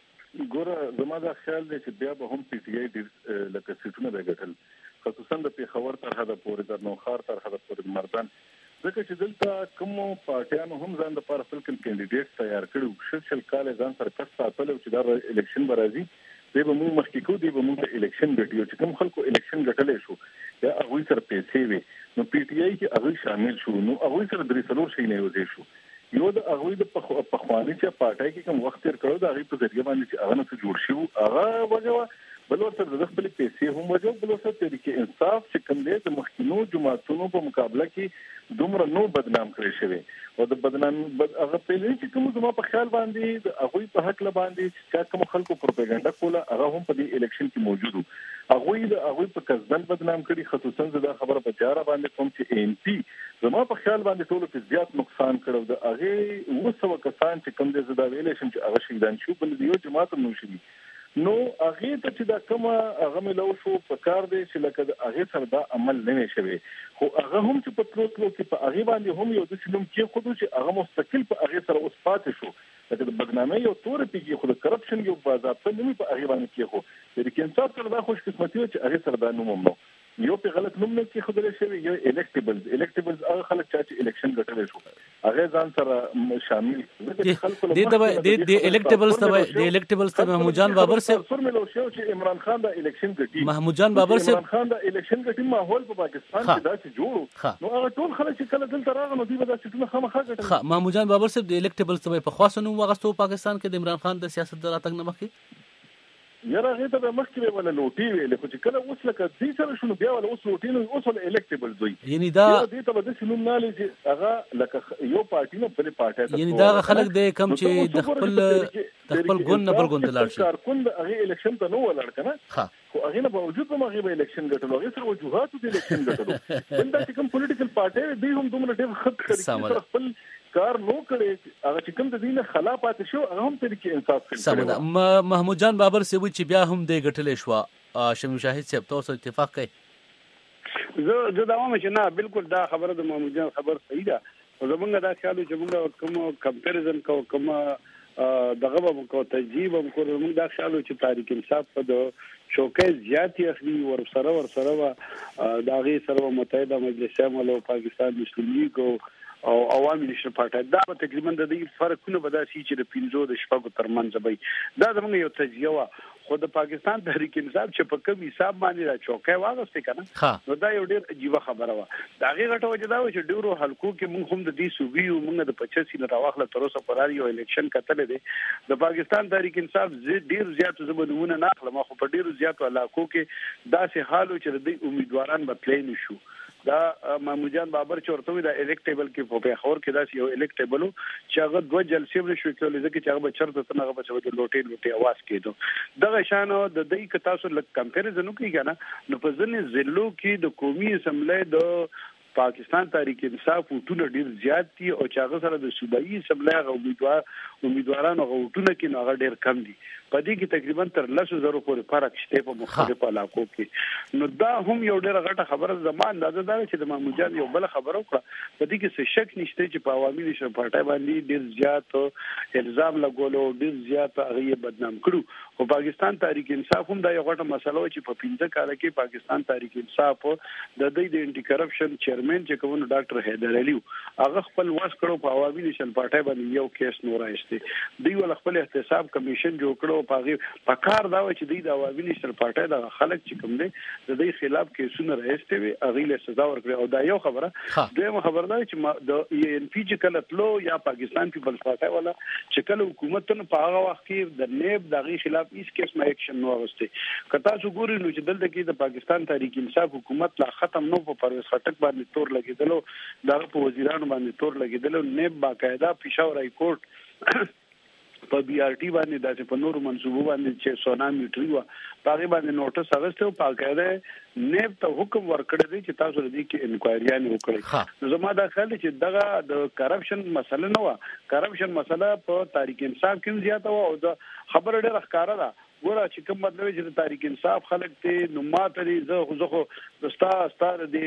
ګوره زما دا خیال دی چې بیا به هم پی ټی آی ډیر لکه سیټونه به غټل خصوصا د پیښور تر حده پورې د نوخار تر حده پورې مردان ځکه چې دلته کوم پارټیانو هم ځان د پر خپل کینډیډیټ تیار کړو شل شل کال ځان سره کس ساتل چې دا الیکشن برازي دی به موږ مخکې کو دی به موږ الیکشن ګټیو چې کوم خلکو الیکشن ګټلې شو یا هغه سره پیسې وي نو پی ټی آی کې هغه شامل شو نو هغه سره درې څلور شي نه وځي شو یو د هغه د پخوانی چې پارټای کې کوم وخت تیر کړو د هغه په ذریعہ باندې چې هغه نه جوړ شو هغه وجه بل ورته د خپل پیسې هم وجه بل ورته طریقې انصاف چې کوم دی د مخکینو جماعتونو په مقابله کې دومره نو بدنام کړی شوی او د بدنام هغه پیلې چې کوم زما په خیال باندې د هغه په حق ل باندې چې کوم خلکو پروپاګاندا کوله هغه هم په دې الیکشن کې موجود وو هغه د هغه په کسبن بدنام کړي خصوصا زدا خبره په چاره باندې کوم چې ان پی زما په خیال باندې ټول په زیات نقصان کړو د هغه وسو کسان چې کوم دې زدا ویلې شم چې هغه شهیدان شو بل یو جماعت نو شي نو هغه ته چې دا کوم هغه ملو شو په کار دی چې لکه هغه سره دا عمل نه شوي خو هغه هم چې په تلوتلو کې په هغه باندې هم یو د سلم کې خود چې هغه مستقل په هغه سره اوس پاتې شو لکه د بدنامۍ یو تور پیږي خو د کرپشن یو باضابطه نه په هغه باندې کې خو د کینسار سره دا خوش قسمتي چې هغه سره دا نوم نو یو په غلط نوم نه کې خدای شوی یو الیکټیبلز الیکټیبلز هغه خلک چې الیکشن ګټل شو هغه ځان سره شامل دي د د الیکټیبلز ته د الیکټیبلز ته محمود جان بابر صاحب سر ملو شو چې عمران خان دا الیکشن ګټي محمود جان بابر صاحب عمران خان دا الیکشن ګټي ماحول په پاکستان کې دا چې جوړو نو هغه ټول خلک چې کله دلته راغلو دوی به دا چې خامخا ګټل ها محمود جان بابر صاحب د الیکټیبلز ته په خاصو واغستو پاکستان کې د عمران خان د سیاست دراتګ نه مخکې یاره هغه ته مخکې ولا لوټي ویل خو چې کله اوس لکه دې سره شنو بیا ولا اوس لوټي نو اوس ولا الیکټیبل دوی یعنی دا دې ته به شنو نه لږ هغه لکه یو پارټي نه بل پارټي یعنی دا خلک د کم چې د خپل د خپل ګون نه بل ګون دلار شي کارکون هغه الیکشن ته نو ولړ کنه ها خو هغه نه باوجود به هغه الیکشن ګټلو هغه سره وجوهات د الیکشن ګټلو بندا چې کوم پولیټیکل پارټي دی هم دومره ډېر خط کړی خپل کار نو کړي هغه چې کوم د دینه خلافات شو هغه هم طریقې انصاف کړی سمه محمود جان بابر سی وی چې بیا هم د غټلې شو شمی شاهد صاحب تاسو اتفاق کوي زه زه دا وایم چې نه بالکل دا خبره د محمود جان خبر صحیح ده او زمونږ دا خیال چې موږ کوم کمپیریزن کو کوم دغه به کو تجزیه به کو موږ دا خیال چې تاریخ انصاف په د شوکې زیاتی اخلي ور سره ور سره دا غي سره متحده مجلس شمال او پاکستان مسلم لیگ او عوامي نشر پارټي دا په تقریبا د دې فرقونه به دا شي چې د پینځو د شپږو ترمنځ به دا زموږ یو تجزیه وا خو د پاکستان تحریک انصاف چې په کوم حساب باندې را چوکۍ واغسته کنه نو دا یو ډېر عجیب خبره وا دا غي غټه وجه دا چې ډیرو حلقو کې موږ هم د دې صوبې او موږ د پچاسی نه راوخله تر اوسه پرار یو الیکشن کتل دي د پاکستان تحریک انصاف ډیر زیات زبونونه نه اخلم خو په ډیر زیات علاقو کې دا سه حالو چې د امیدواران بدلې نشو دا محمود جان بابر چورته وی دا الیکټیبل کې په خور کې دا یو الیکټیبل چې هغه دوه جلسې ورشو کولای ځکه چې هغه بچرته څنګه هغه بچو د لوټي لوټي आवाज کېدو دغه شان د دې ک تاسو لک کمپیریزن وکړئ کنه نو په ځنې ضلعو کې د قومي اسمبلی د پاکستان تحریک انصاف وټونه ډیر زیات دي او چې هغه سره د صوبایي اسمبلی امیدوار امیدوارانو غوټونه کې هغه ډیر کم دي په دې کې تقریبا تر لس زره پورې فرق شته په مختلفو علاقو کې نو دا هم یو ډیر غټه خبره زمان دا ده چې د محمود جان یو بل خبره وکړه په دې کې څه شک نشته چې په عوامي نشو پټای باندې ډیر زیات الزام لګولو ډیر زیات هغه بدنام کړو او پاکستان تحریک انصاف هم دا یو غټه مسله و چې په پنځه کال کې پاکستان تحریک انصاف د دې د انټي کرپشن چیرمن چې کوم ډاکټر حیدر علي هغه خپل واس کړو په عوامي نشو پټای باندې یو کیس نور راځي دی ول خپل احتساب کمیشن جوړ کړو په په کار دا و چې د عوامي نشو پټای د خلک چې کوم دي د دې خلاف کیسونه راځي وي هغه له سزا ورکړي او دا یو خبره دویمه خبره ده چې د ای ان پی چې کله تلو یا پاکستان پیپلز پارټي والا چې کله حکومت ته په هغه وخت کې د نیب دغه خلاف هیڅ کیس ما اکشن نو واغسته کتا څو ګوري نو چې دلته کې د پاکستان تحریک انصاف حکومت لا ختم نو په پرویز خټک باندې تور لګیدلو دغه په وزیرانو باندې تور لګیدلو نیب باقاعده پېښور های کورټ په بي ار ټي باندې د په نورو منصوبو باندې چې سونا میټری و هغه باندې نوټس اغسته او پاکاده نیب ته حکم ورکړی دی چې تاسو دې کې انکوایریان وکړئ نو زما دا خیال چې دغه د کرپشن مسله نه و کرپشن مسله په تحریک انصاف کې زیاته و او د خبر ډېر ښکارا ده ګوره چې کوم مطلب چې د تحریک انصاف خلک ته نو ماته زه خو زه خو دستا ستاره دی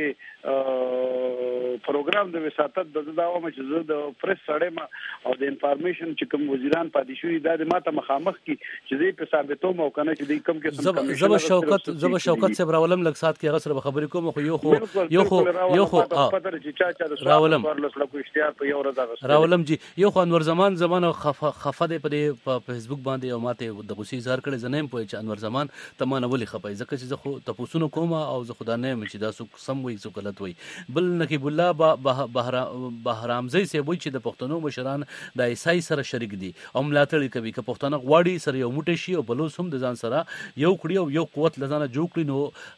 پروګرام د وساتت د داومه چې زه د پریس سره ما او د انفارمیشن چې کوم وزیران پاتې شوی دا د ماته مخامخ کی چې دې په ثابتو مو کنه چې دې کم کې زب شوکت زب شوکت سے براولم لګ سات کې غسر خبرې کوم خو یو خو یو خو یو خو پتر چې چا چا د راولم ورلسله کو اشتهار په یو ورځ غسر راولم جی یو خو انور زمان زمانه خفه دی په فیسبوک باندې او ماته د غسی اظهار کړي زنیم په چې انور زمان تمانه ولي خپای ځکه چې زه خو تاسو کوم او زه خدای نه مې چې دا څه سم وي څه غلط وي بل نقیب الله بهرامزی سي وای چې د پښتنو مشران د ایسای سره شریک دي او ملاتړ کوي که پښتنه غواړي سره یو موټی شي او بلوس هم د ځان سره یو کړی او یو قوت لزانه جوړ کړي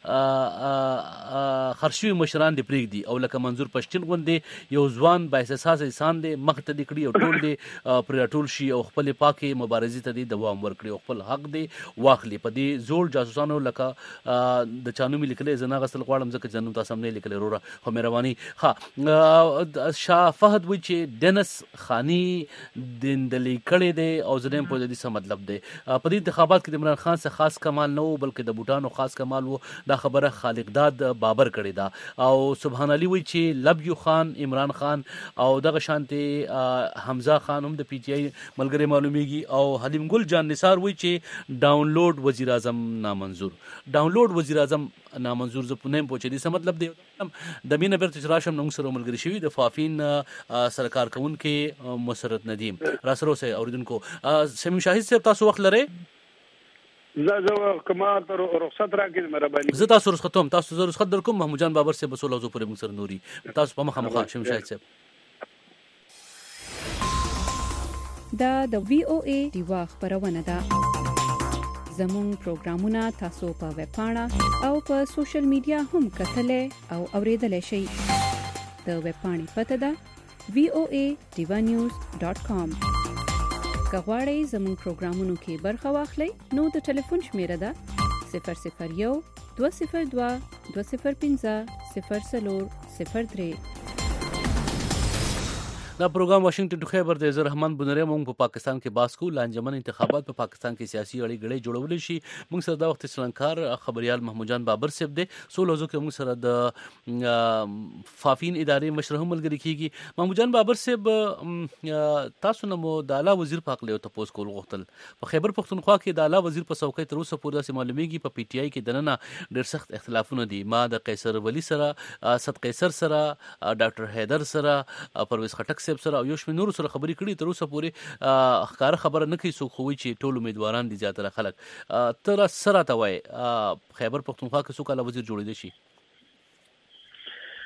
نو خرشوي مشران دی پریک دي او لکه منظور پښتون غوندي یو ځوان با احساس انسان دی مخ ته دکړي او ټول دی پر ټول شي او خپل پاکي مبارزې ته دی دوام ورکړي او خپل حق دی واخلي په دې زوړ جاسوسانو لکه د چانو مې لیکلې زنا غسل غواړم ځکه جنوم تاسو هم نه لیکلې وروره خو مهرباني ها شاه فهد وی چې دنس خانی دندلې کړي دی او زنیم په دې څه مطلب دی په دې انتخابات کې د عمران خان څخه خاص کمال نه و بلکې د بوټانو خاص کمال وو دا خبره خالق داد بابر کړي دا او سبحان الله وی چې لبیو خان عمران خان او دغه شانتي حمزه خان هم د پی ټی آی ملګری معلومیږي او حلیم ګل جان نثار وی چې ډاونلوډ وزیر اعظم نامنظور ډاونلوډ وزیر اعظم نامنظور ز په نیم پوهچې دي څه مطلب دی د مینه بیرته راشم نو سره ملګری شوی د فافین سرکار کون کې مسرت ندیم را سره سه اوریدونکو سمیم شاهد صاحب تاسو وخت لرئ زه زه کما تر رخصت راکې مهرباني زه تاسو رخصت هم تاسو زه رخصت درکوم محمود جان بابر صاحب بسول اوزو پرې موږ سره نوري تاسو په مخه مخه سمیم شاهد صاحب دا د وی او ای دیوا خبرونه ده زمون پروګرامونه تاسو په ویب پاڼه او په سوشل میډیا هم کتلې او اوریدلای شئ د ویب پاڼې پته ده وی او ای دیوا نیوز ډاٹ کام کغواړئ زمون پروګرامونو کې برخه واخلئ نو د ټلیفون شمیره ده صفر صفر یو دوه صفر دوه دوه صفر پنځه صفر څلور صفر درې دا پروګرام واشنگټن ټو خیبر د عزت رحمان بنره مونږ په پاکستان کې باسکو لانجمن انتخابات په پاکستان کې سیاسي اړي غړي جوړول شي مونږ سره دا وخت سلنکار خبريال محمود جان بابر صاحب دی سولوزو کې مونږ سره د فافین ادارې مشر هم ملګری کیږي محمود جان بابر صاحب تاسو نو د اعلی وزیر پاک له تاسو کول غوښتل په خیبر پختونخوا کې د اعلی وزیر په څوکۍ تر اوسه پورې سم معلومیږي په پی ټی آی کې دننه ډېر سخت اختلافونه دي ما د قیصر ولی سره صد قیصر سره ډاکټر حیدر سره پرویز خټک صاحب سره او یو شمېر نور سره خبرې کړي تر اوسه پورې ښکاره خبره نه کوي څوک خو وایي چې ټول امیدواران دي زیاتره خلک تر سره ته وایي خیبر پختونخوا کې څوک اعلی وزیر جوړېدی شي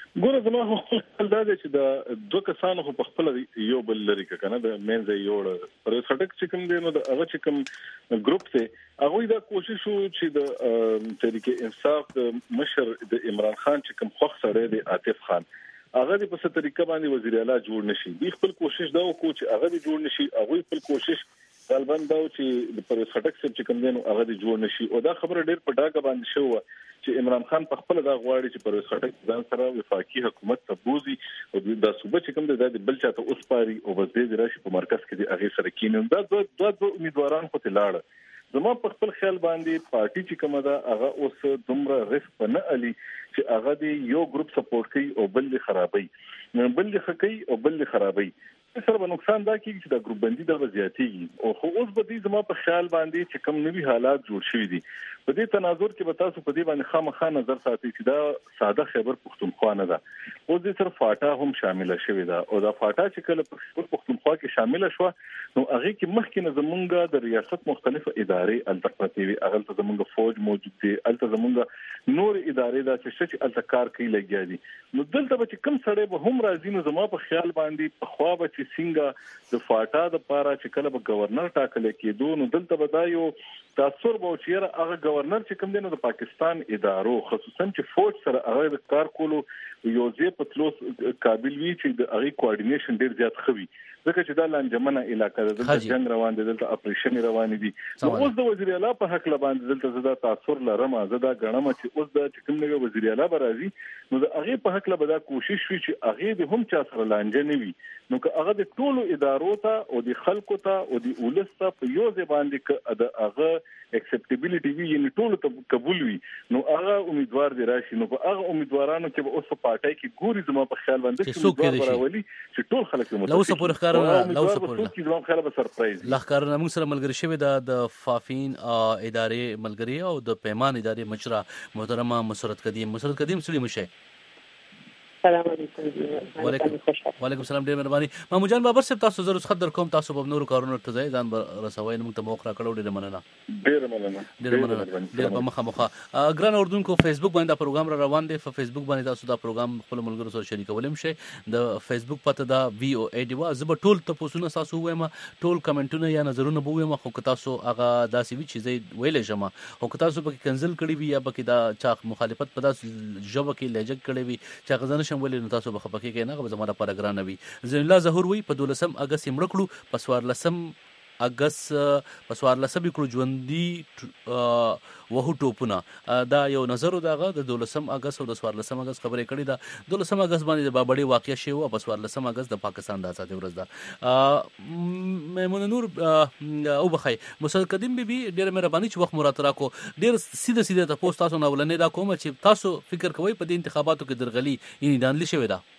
ګوره زما خو دا دی چې د دوه کسانو خو په خپل یو بل لري کنه د منځ یو پرویز خټک چې کوم دی نو د هغه چې کوم ګروپ ته هغه دا کوشش وو چې د تحریک انصاف د مشر د عمران خان چې کوم خوښ سره دی عاطف خان هغه د په څه طریقه باندې وزیر اعلی جوړ نشي دی خپل کوشش دا وکړو چې هغه د جوړ نشي هغه خپل کوشش غالباً دا چې د پرویز خټک سره چې کوم دی نو هغه د جوړ نشي او دا خبره ډېر په ډاګه باندې شو چې عمران خان په خپل دا غواړي چې پرویز خټک ځان سره وفاقي حکومت ته بوزي او دا صوبه چې کوم دی د بل چاته اوس پاري او بس دې راشي په مرکز کې دی هغه سره کینم دا دوه دوه امیدواران خو ته لاړ زما په خپل خیال باندې پارټي چې کومه ده هغه اوس دومره رسک نه علي چې هغه دی یو ګروپ سپورټ کوي او بل خرابوي بل خکې او بل خرابوي سره به نقصان دا کیږي چې دا ګروپ بندي د وضعیتي او خو اوس به دې زما په خیال باندې چې کم نوي حالات جوړ شوي دي په دې تناظر کې به تاسو په دې باندې خامخا نظر ساتي چې دا ساده خبر پښتونخوا نه ده اوس دې سره فاټا هم شامل شوی ده او دا فاټا چې کله په پښتونخوا کې شامل شو نو هغه کې مخکې نه زمونږ د ریاست مختلفه ادارې الټرنیټیوي هغه ته زمونږ فوج موجود دي الته زمونږ نور ادارې دا چې چې الته کار کوي لګیا دي نو دلته به چې کم سړی به هم راځي نو زما په خیال باندې په خوا به چې څنګه د فاټا د پاره چې کله به گورنر ټاکل کېدو نو دلته به دا یو تاثر به چیرې هغه گورنر چې کوم دی نو د پاکستان ادارو خصوصا چې فوج سره هغه د کار کولو یو ځای په تلوس قابل وي چې د هغه کوارډینیشن ډیر زیات خوي ځکه چې دا لانجمنه علاقې ده دلته جنگ روان دي دلته اپریشن روان دي نو اوس د وزیر اعلی په حق لباندې دلته زدا تاثر لرم زدا غنم چې اوس د کوم نوې وزیر اعلی برازي نو د هغه په حق لبدا کوشش وی چې هغه د هم چا سره لانجه نه وي نو که هغه د ټولو ادارو ته او د خلکو ته او د اولس ته په یو ځای باندې د هغه اکسپټیبিলিټي وی یعنی ټولو ته قبول وي نو هغه امیدوار دي راشي نو په هغه امیدوارانو کې به اوس په پارټای کې ګوري زما په خیال باندې چې راولي چې ټول خلک مو لو سپور ښکارونه لو سپور چې زما خیال به سرپرایز لخرونه موږ سره ملګری شوی د فافین ادارې ملګری او د پیمان ادارې مشره محترمه مسرت قدیم مسرت قدیم سړي مشه السلام علیکم وعلیکم وعلیکم السلام ډیر مهرباني مامو جان بابر صاحب تاسو زره خط در کوم تاسو په نورو کارونو ته ځای ځان رسوي موږ ته موقع کړو ډیر مننه ډیر مننه ډیر مننه ډیر په مخه مخه ګران اردوونکو فیسبوک باندې پروګرام را روان دی په فیسبوک باندې تاسو دا پروګرام خپل ملګرو سره شریکولم شي د فیسبوک پته دا وی او ای ډی وا زب ټول ته پوسونه تاسو وایم ټول کمنټونه یا نظرونه بو وایم خو تاسو هغه داسې وی چیزې ویلې جما خو تاسو به کنسل کړی وي یا به دا چاق مخالفت په داس جواب کې لجګ کړی وي چې غزنه شم ولې نو تاسو بخپکه کې نه غو زموږه پرګران وي زین الله ظهور وي په دولسم اگست یمړ کړو په سوار لسم اگست په سوار لسم کړو ژوندۍ وهو ټوپونه دا یو نظر دغه د دولسم اگست او د سوار لسم اگست خبرې کړې ده دولسم اگست باندې د بابړی واقعیا شی او په سوار لسم اگست د پاکستان د آزادۍ ورځ ده میمون نور او بخای مسل قدیم بي ډېر مهرباني چې وخت مراد راکو ډېر سیده سیده تاسو تاسو نه ولنه دا کوم چې تاسو فکر کوئ په دې انتخاباتو کې درغلي یعنی دانلی شوی ده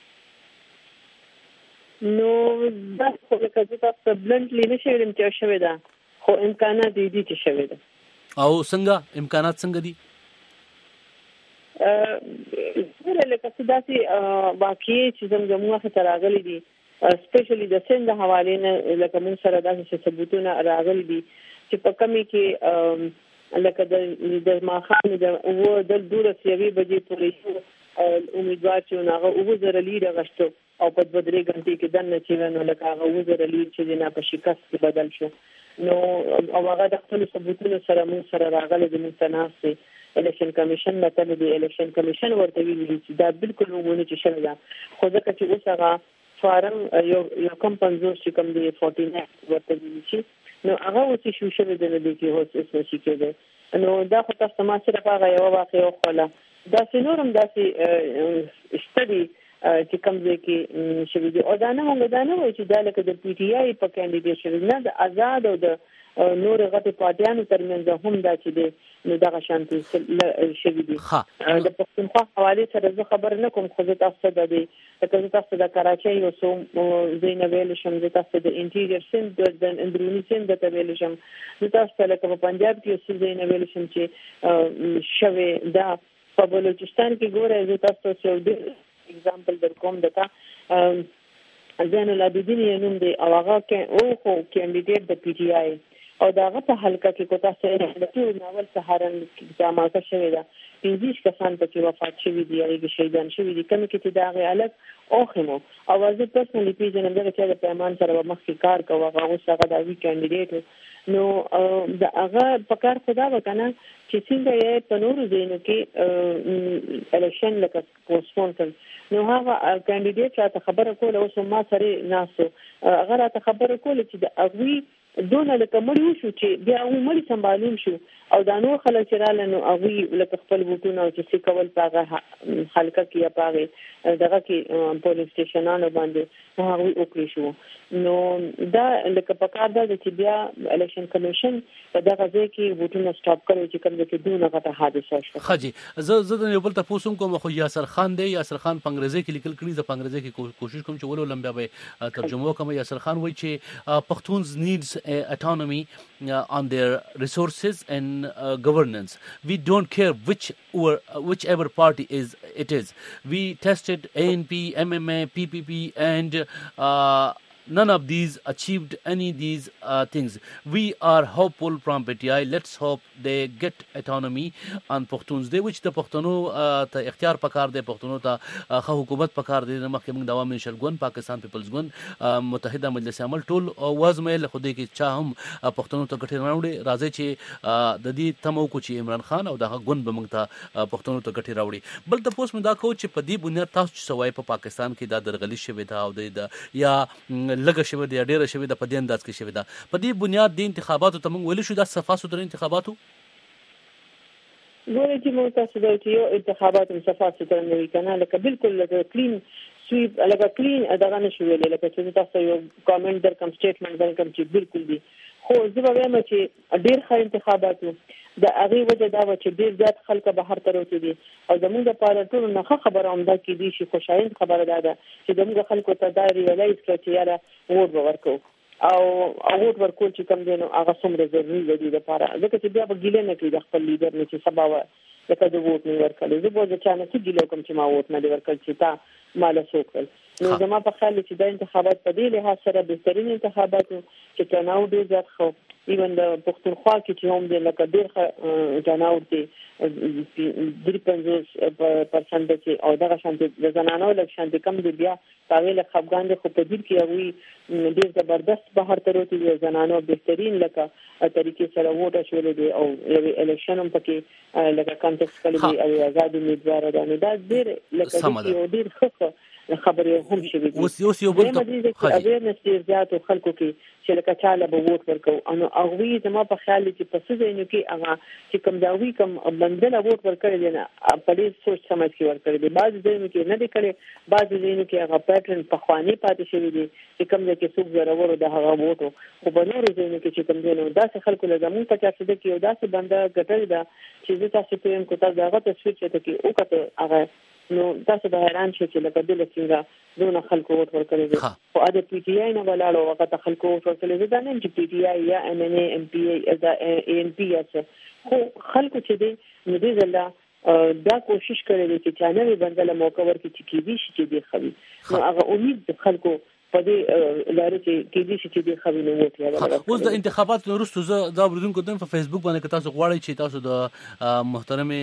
نو دا خو لکه تاسو بلنټلی نشئ ویل چې شوی ده خو امکانات دي چې شوی ده او څنګه امکانات څنګه دي ا څه لکه څه داسې واقعي چې زموږ مخه تراغلي دي سپیشلی د سند حواله نه لکه موږ سره داسې ثبوتونه راغلي دي چې په کمی کې لکه د د ماخان د او د دوره سیوی بجې پولیسو امیدوار چې هغه او زره لیره غشتو او په دوه درې غنټې کې دنه چې نو لکه هغه او زره لیر چې نه په شکست کې بدل شو نو او هغه د خپل ثبوتونو سره موږ سره راغلي د منتناسي الیکشن کمیشن مطلب دی الیکشن کمیشن ورته ویلي چې دا بالکل وګونه چې شوی دا خو ځکه چې اوس هغه فارم یو یو کم پنځوس چې کم دی چورل ورته ویلي چې نو هغه اوس شو شوی د دې کې هوس څه شي کېده نو دا خو تاسو ما سره هغه یو واقعي خلا دا سينورم داسې استدي چې کوم ځای کې شوی دی او دا نه موږ دا نه وایو چې دا لکه د پی ټی آی په کاندیدټ شوی نه د آزاد او د نور غټ پارټیانو ترمنځ هم دا چې دی نو دا شانتي شوی دی د پښتونخوا حواله سره زه خبر نه کوم خو تاسو ته دی لکه تاسو د کراچۍ او سو زینب ویل شم د تاسو د انټیریئر سند د اندرونی سند د ویل شم د تاسو لکه په پنجاب کې زینب ویل شم چې شوی دا په بلوچستان کې ګوره زه تاسو ته یو اگزامپل در کوم دتا زین العابدین نوم دی او هغه کې او خو کاندیدټ د پی ټی آی او داغه په حلقه کې کوتا سره د ټول ناول سهارن کې ماته شوی دا پنځه کسان په وفات شوی دي هغه شهیدان شوی دي کوم کې چې داغه الګ او خمو او زه پرسنلی پیژنم دا چې د پیمان سره مخکې کار کوي هغه اوس هغه د وی کینډیډیټ نو دا هغه په کار خدا وکنه چې څنګه یې په نورو ځینو کې الیکشن لکه پوسټپون کړ نو هغه کینډیډیټ راته خبره کوله اوس ما سره ناسو هغه راته خبره کوله چې د اغوی دونه لکه مړی شو چې بیا هغه مړی سمبالون شو او دا نو خلک چې رالل نو هغه لکه خپل وټونه چې څه کول پاغه خلک کې یا پاغه دغه کې پولیس سټیشنانو باندې هغه وکړي شو نو دا لکه پکار دا چې بیا الیکشن کمیشن په دغه ځای کې وټونه سټاپ کړي چې کوم کې دونه غټه حادثه شوه. خاجي زه زه د یو بل تاسو کوم خو یاسر خان دی یاسر خان په انګریزي کې لیکل کړي د انګریزي کې کوشش کوم چې ولو لمبیا به ترجمه کوم. یاسر خان وایي چې پښتونز نیډز autonomy uh, on their resources and uh, governance. We don't care which or uh, whichever party is it is. We tested A N P, M M A, P P P, and uh, none of these achieved any of these uh, things. We are hopeful from P T I. Let's hope they get autonomy on Pakhtuns Day, which the Pakhtunu ته اختیار پکار دی پښتونو ته خو حکومت پکار دی مخکې موږ د عوام نشل ګوند پاکستان پیپلز ګوند متحده مجلس عمل ټول وازمه له خوده کې چا هم پښتونو ته ګټه راوړي راځي چې د دې تمو کو چې عمران خان او دغه ګوند به موږ ته پښتونو ته ګټه راوړي. بل ته پوس مې دا کو چې په دې بنیاد تاسو سوای په پاکستان کې دا درغلي شوی دا او د یا لګه شوی دی ډیره شوی د په دې انداز کې شوی دا په دې بنیاد د انتخاباتو ته موږ ولې شو دا صفه ستر انتخاباتو ګورې چې موږ تاسو د یو انتخاباتو صفه ستر نه وی کنه لکه بالکل لکه کلین سویپ لکه کلین دغه نشو ویلې لکه چې تاسو یو کامنټ در کوم سټیټمنټ در کوم چې بالکل دی خو زه به وایم چې ډیر ښه انتخاباتو د هغه وجه دا و چې ډیر زیات خلک بهر ته راوته دي او زموږ لپاره ټول نه خبره هم دا کې دي چې خوشاله خبره ده چې زموږ خلکو ته دا ریلایز کړي چې یاره ووټ ورکو او ووټ ورکول چې کوم دینو هغه څومره ضروري دی لپاره ځکه چې بیا په ګیله نه کوي د خپل لیډر نه چې سبا و لکه د ووټ نه ورکړي زه به ځکه نه چې ګیله کوم چې ما ووټ نه ورکړ چې تا مال سوکل نو زما په خیال چې د انتخابات په دې لحاظ سره بهترین انتخابات چې تناو ډیر زیات خو ایون د پښتونخوا کې چې هم د لکه ډیر تناو دي درې پنځوس پرسنټ چې او دغه شانتي د زنانو لکه شانتي کم دی بیا تاویل خپګان د خو په دې کې هغه ډیر زبردست بهر ته وروتي د زنانو بهترین لکه طریقې سره ووټ شول دي او یو الیکشن هم پکې لکه کانټیکس کړی دی او آزاد امیدوار ده نو دا ډیر لکه یو ډیر ښه خبرې هم شوي دي اوس اوس یو بل ته اویرنس ډیر زیات خلکو کې چې لکه چاله به ووټ ورکو او هغه زما په خیال چې په څه ځینو کې هغه چې کوم دا وی کوم بندل ووټ ورکړي دي نه په دې سوچ سمجھ کې ورکړي دي بعض ځینو کې نه دي کړي بعض ځینو کې هغه پیټرن په خواني پاتې شوی دي چې کوم ځکه څوک ضرورو د هغه ووټو خو په نورو ځینو کې چې کوم ځینو داسې خلکو له زمون په چا څه کې داسې بنده ګټل دا چې زه تاسو ته هم کوته داغه تصویر چې ته کې او کته هغه نو تاسو به حیران شئ چې لکه دل څنګه دونه خلکو ووټ ورکړي دي خو اده پی ټی آی نه ولاړو وخت خلکو ووټ ورکړي دي دا نه چې پی ټی آی یا ام ان ای ام پی ای دا ای ان پی اس خو خلکو چې دي نو دې زله دا کوشش کړي دي چې چانه بندله موقع ورکړي چې کې دي چې دي خوي نو هغه امید خلکو په دې لاره کې کې دي چې دې خوینه وته اوس د انتخاباتو وروسته زه دا بردونکو دم په فیسبوک باندې تاسو غواړئ چې تاسو د محترم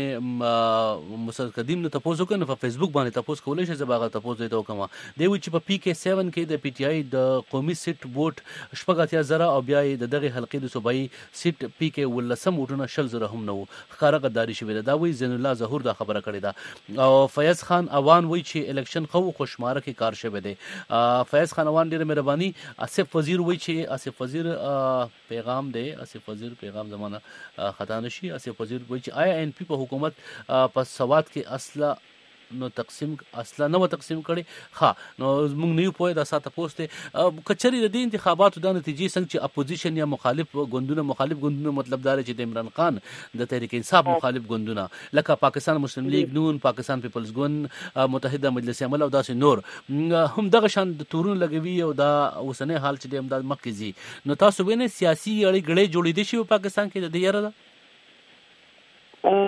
مسعود قدیم نه تاسو کنه په فیسبوک باندې تاسو کولای شئ زباغه تاسو ته کومه دی چې په پی کې سیون کې د پی ټی آی د قومي سیټ ووټ شپږ زره او بیا د دغه حلقې د صوبایي سیټ پی کې ولسم وټونه شل زره هم نو ښکارا غداري شوی دا وی زین الله ظهور دا خبره کړې ده او فیض خان اوان وی چې الیکشن خو خوشماره کې کار شوی دی فیض خانوان ډیره مهرباني اسف وزیر وای چې اسف وزیر پیغام دی اسف وزیر پیغام زمانہ خطا نشي اسف وزیر وای چې آی ان پی په حکومت په سواد کې اصله نو تقسیم اصلا نو تقسیم کړي ها نو موږ نه پوهه دا ساته پوسټه کچري د انتخاباتو د نتیجې څنګه چې اپوزیشن یا مخالف ګوندونه مخالف ګوندونه مطلب دا چې د عمران خان د تحریک انصاف مخالف ګوندونه لکه پاکستان مسلم لیگ نون پاکستان پیپلز ګوند متحده مجلس عمل او داسې نور هم دغه شان د تورون لګوي او دا اوسنه حال چې د امداد مخکزي نو تاسو وینئ سیاسي اړیکې جوړې دي چې په پاکستان کې د دیاره ده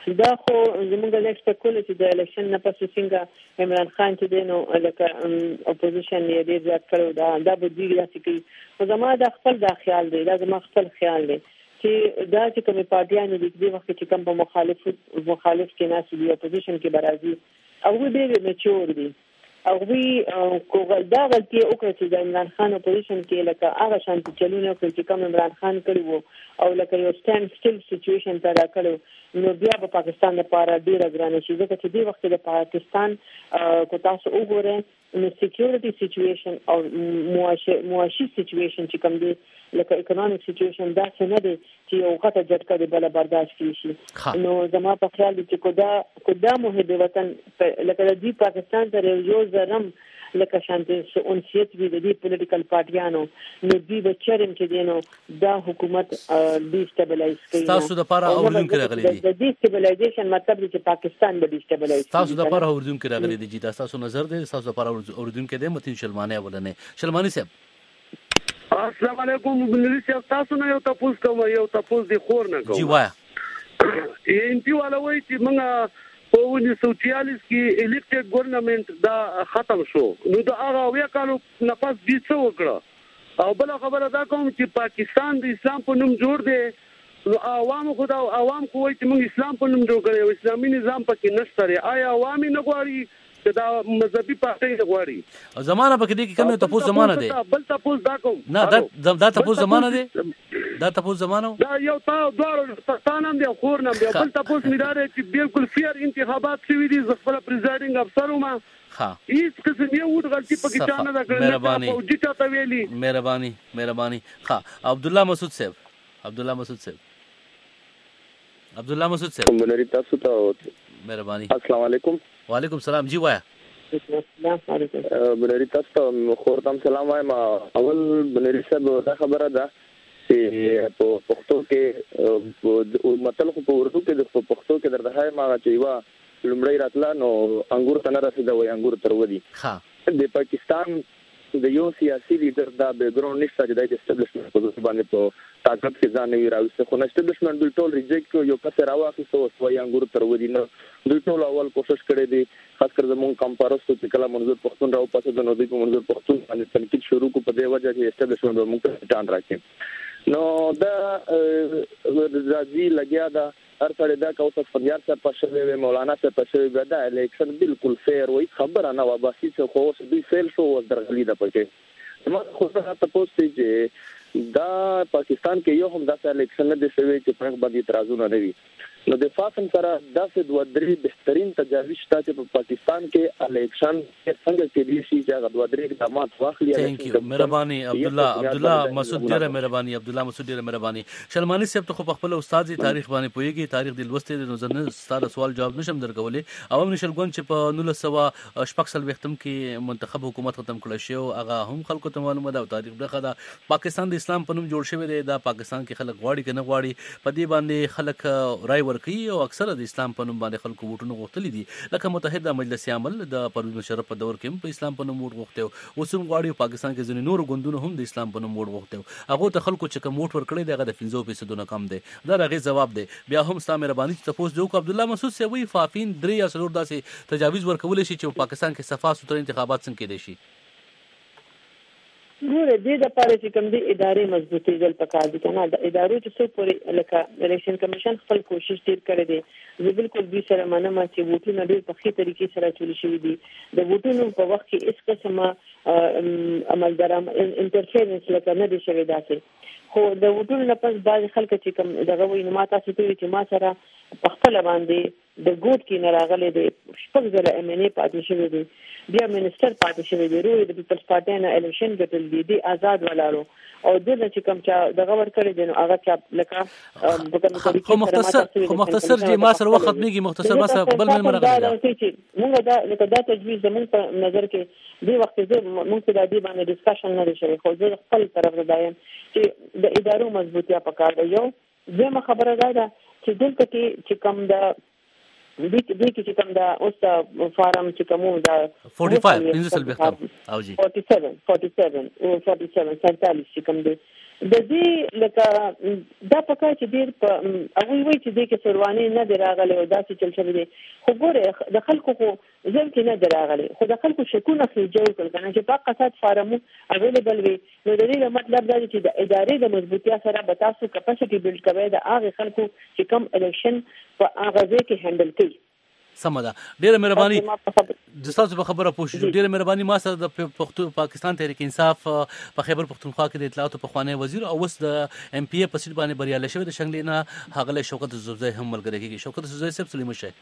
دا خو زموږ د ایکسپیکټول چې د الیکشن نه پس څنګه عمران خان چې دینو لکه اپوزیشن یې ډیر زیات کړو دا دا به دی راسي کوي زما د خپل د خیال دی دا زما خپل خیال دی چې دا چې کومه پارټیانو د دې وخت چې کوم په مخالف مخالف کې ناس دي اپوزیشن کې برازي او دې میچور دي او وی کوغل دا غلطي وکړه چې د عمران خان اپوزیشن کې لکه هغه شانتي چلونه کوي چې کوم عمران خان کړی وو او لکه یو سټاند سټیل سچويشن پیدا کړو نو بیا په پاکستان لپاره ډیره ګرانه شي ځکه چې د وخت د پاکستان کو تاسو وګورئ نو سکیورټي سچويشن او معاشي معاشي سچويشن چې کوم دی لکه اکونومیک سچويشن دا څه نه دی چې یو غټه جټکه دی بل برداشت کړي شي نو زما په خیال دی چې کودا کودا محب وطن لکه د پاکستان سره یو زرم لکه شانتي اونسیت وی د دې پولیټیکل پارټیانو نو دوی به چرم چې دینو دا حکومت ډیسټابلایز کوي تاسو د لپاره اوردونکو راغلي دي د ډیسټابلایزیشن مطلب چې پاکستان به ډیسټابلایز تاسو د لپاره اوردونکو راغلي دي چې تاسو نظر دي تاسو د لپاره اوردونکو دي متین شلمانی ولنه شلمانی صاحب السلام علیکم بنری صاحب تاسو نه یو تاسو کوم یو تاسو دی خور نه کوم جی وایا ان پی والا وای چې موږ په ونې سوچیالیس کې الیکټډ ګورنمنت دا ختم شو نو دا هغه ویا کالو نه پاس دي څو وکړه او بل خبره دا کوم چې پاکستان د اسلام په نوم جوړ دی نو عوام خدا عوام خو وایي چې موږ اسلام په نوم جوړ کړو اسلامي نظام پکې نشته لري آیا عوامي نه غواړي چې دا مذهبي پارټي نه غواړي زمانہ پکې دي کې کومه تاسو زمانہ دی بل تاسو دا کوم نه دا دا تاسو زمانہ دی دا تاسو زمانہ دا یو تا دوه پاکستان دی خور نه دی بل تاسو میدار چې بالکل فیر انتخابات شوي دي خپل پریزایډینګ افسر ما ها هیڅ قسم یو وډ غلطي پکې چانه دا کړل او چې چاته ویلي مهرباني مهرباني ها عبد الله مسعود صاحب عبد الله مسعود صاحب عبد الله مسعود صاحب بنری تاسو ته مهرباني السلام علیکم وعلیکم السلام جی وایا بنری تاسو ته خور تم سلام وایم اول بنری صاحب دا خبره ده چې په پښتو کې مطلب په اردو کې د پښتو کې درته ما چې وا لمړی راتلا نو انګور ته نه رسیدا وای انګور تر ودی ها د پاکستان د یو سیاسي لیډر دا بیک ګراوند نشته چې د اسټابلیشمنت په ځای باندې په طاقت کې ځان نه راوځي خو اسټابلیشمنت دوی ټول ریجیکټ کړ یو کس راوخیسته او وای انګور تر ودی نو دوی ټول اول کوشش کړی دی خاص کر زمون کمپارستو چې کله منظور پښتون راو پاسه د نو دوی په منظور پښتون باندې تنقید شروع کو په دې وجه چې اسټابلیشمنت به موږ ته ټان راکړي نو دا راځي لګیا دا هر څړې دا کوڅه فنیار څخه پښې مولانا څخه پښې دا الیکشن بالکل فیر وای خبره نه و باسي چې خو اوس دوی فیل شو او درغلي ده پکې نو خو څه تاسو چې دا پاکستان کې یو هم دا الیکشن نه دی شوی چې په باندې اعتراضونه نه وي نو د فاصل سره داسې دوه درې بهترین تجاویز شته چې په پاکستان کې الیکشن څنګه کې دي شي چې دوه درې اقدامات واخلي ثانک یو مهرباني عبد الله عبد الله مسعود ډیره مهرباني عبد الله مسعود ډیره مهرباني شلمانی صاحب ته خو خپل استاد تاریخ باندې پويږي تاریخ د لوستې نو زنه ستاره سوال جواب نشم درکولې او هم نشلګون چې په نولس سوه شپږ وختم کې منتخب حکومت ختم کړل شو هغه هم خلکو ته معلومه ده او تاریخ دغه دا پاکستان د اسلام په نوم جوړ شوی دی دا پاکستان کې خلک غواړي کنه غواړي په دې باندې خلک رائے ورکوي او اکثره د اسلام په نوم باندې خلکو ووټونه غوښتلي دي لکه متحده مجلس عمل د پرویز مشرف په دور کې په اسلام په نوم ووټ غوښته او سم غواړي پاکستان کې ځینې نور غوندونه هم د اسلام په نوم ووټ غوښته هغه ته خلکو چې کوم ووټ ورکړي دغه د پنځه فیصد نه کم دی دا راغی جواب دی بیا هم ستا مهرباني تاسو جو کو عبد الله مسعود سی وی فافین درې یا څلور داسې تجاویز ورکول شي چې په پاکستان کې صفا سوتره انتخابات څنګه کېدي شي ګوره دې د پاره چې کوم دي ادارې مضبوطې ځل پکار دي کنه د ادارو چې څو پورې لکه الیکشن کمیشن خپل کوشش ډیر کړی دی زه بالکل دې سره منم چې ووټونه ډیر په ښه طریقې سره چول شوی دي د ووټونو په وخت کې هیڅ قسمه عمل درام انټرفیرنس لکه نه دي شوی داسې خو د ووټونو نه پس بعض خلک چې کوم دغه وایي ما تاسو ته چې ما سره په خپل باندې د ګوټ کې نه راغلي دي شپږ ځله ام ان ای پاتې شوی دی بیا منسٹر پاتې شوی دی روی د پیپلز پارټي نه الیکشن ګټل دي دی آزاد ولارو او دغه چې کوم چې دغه ور کړی دی نو هغه چې لکه خو مختصر خو مختصر چې ما سره وخت میږي مختصر ما سره بل مل مرغه موږ دا لکه دا تجویز زموږ په نظر کې دی وخت زه موږ ته د دې باندې ډسکشن نه لري خو زه خپل طرف راځم چې د ادارو مضبوطیا پکار دی یو زموږ خبره ده چې دلته کې چې کوم دا دې دې کې چې کوم دا اوس فارم چې کومو دا فورټي فایو پنځه سل بهتر او جی فورټي سیون فورټي سیون او فورټي سیون سینتالیس چې کوم دې د دې لکه دا پکا چې ډیر په هغه وی چې د کې سروانه نه دراغله او دا چې چل شوی دي خو ګوره د خلکو خو ځل کې نه دراغله خو د خلکو شکونه خې جوړ کړل کنه چې په قصد فارمو اویلیبل وي نو د دې مطلب دا چې د ادارې د مضبوطیا سره به تاسو کپاسټي بلډ کوئ د هغه خلکو چې کم الیکشن په هغه ځای کې هندل کوي. سمدا ډیره مهرباني د تاسو په خبره پوښتنه ډیره مهرباني ما سره د پښتو پاکستان تحریک انصاف په خیبر پختونخوا کې د اطلاعات په خوانې وزیر او اوس د ام پی ای په سیټ باندې بریاله شوی د شنګلینا هغه شوکت زوزی هم ملګری کیږي. شوکت زوزی صاحب سلیم شه.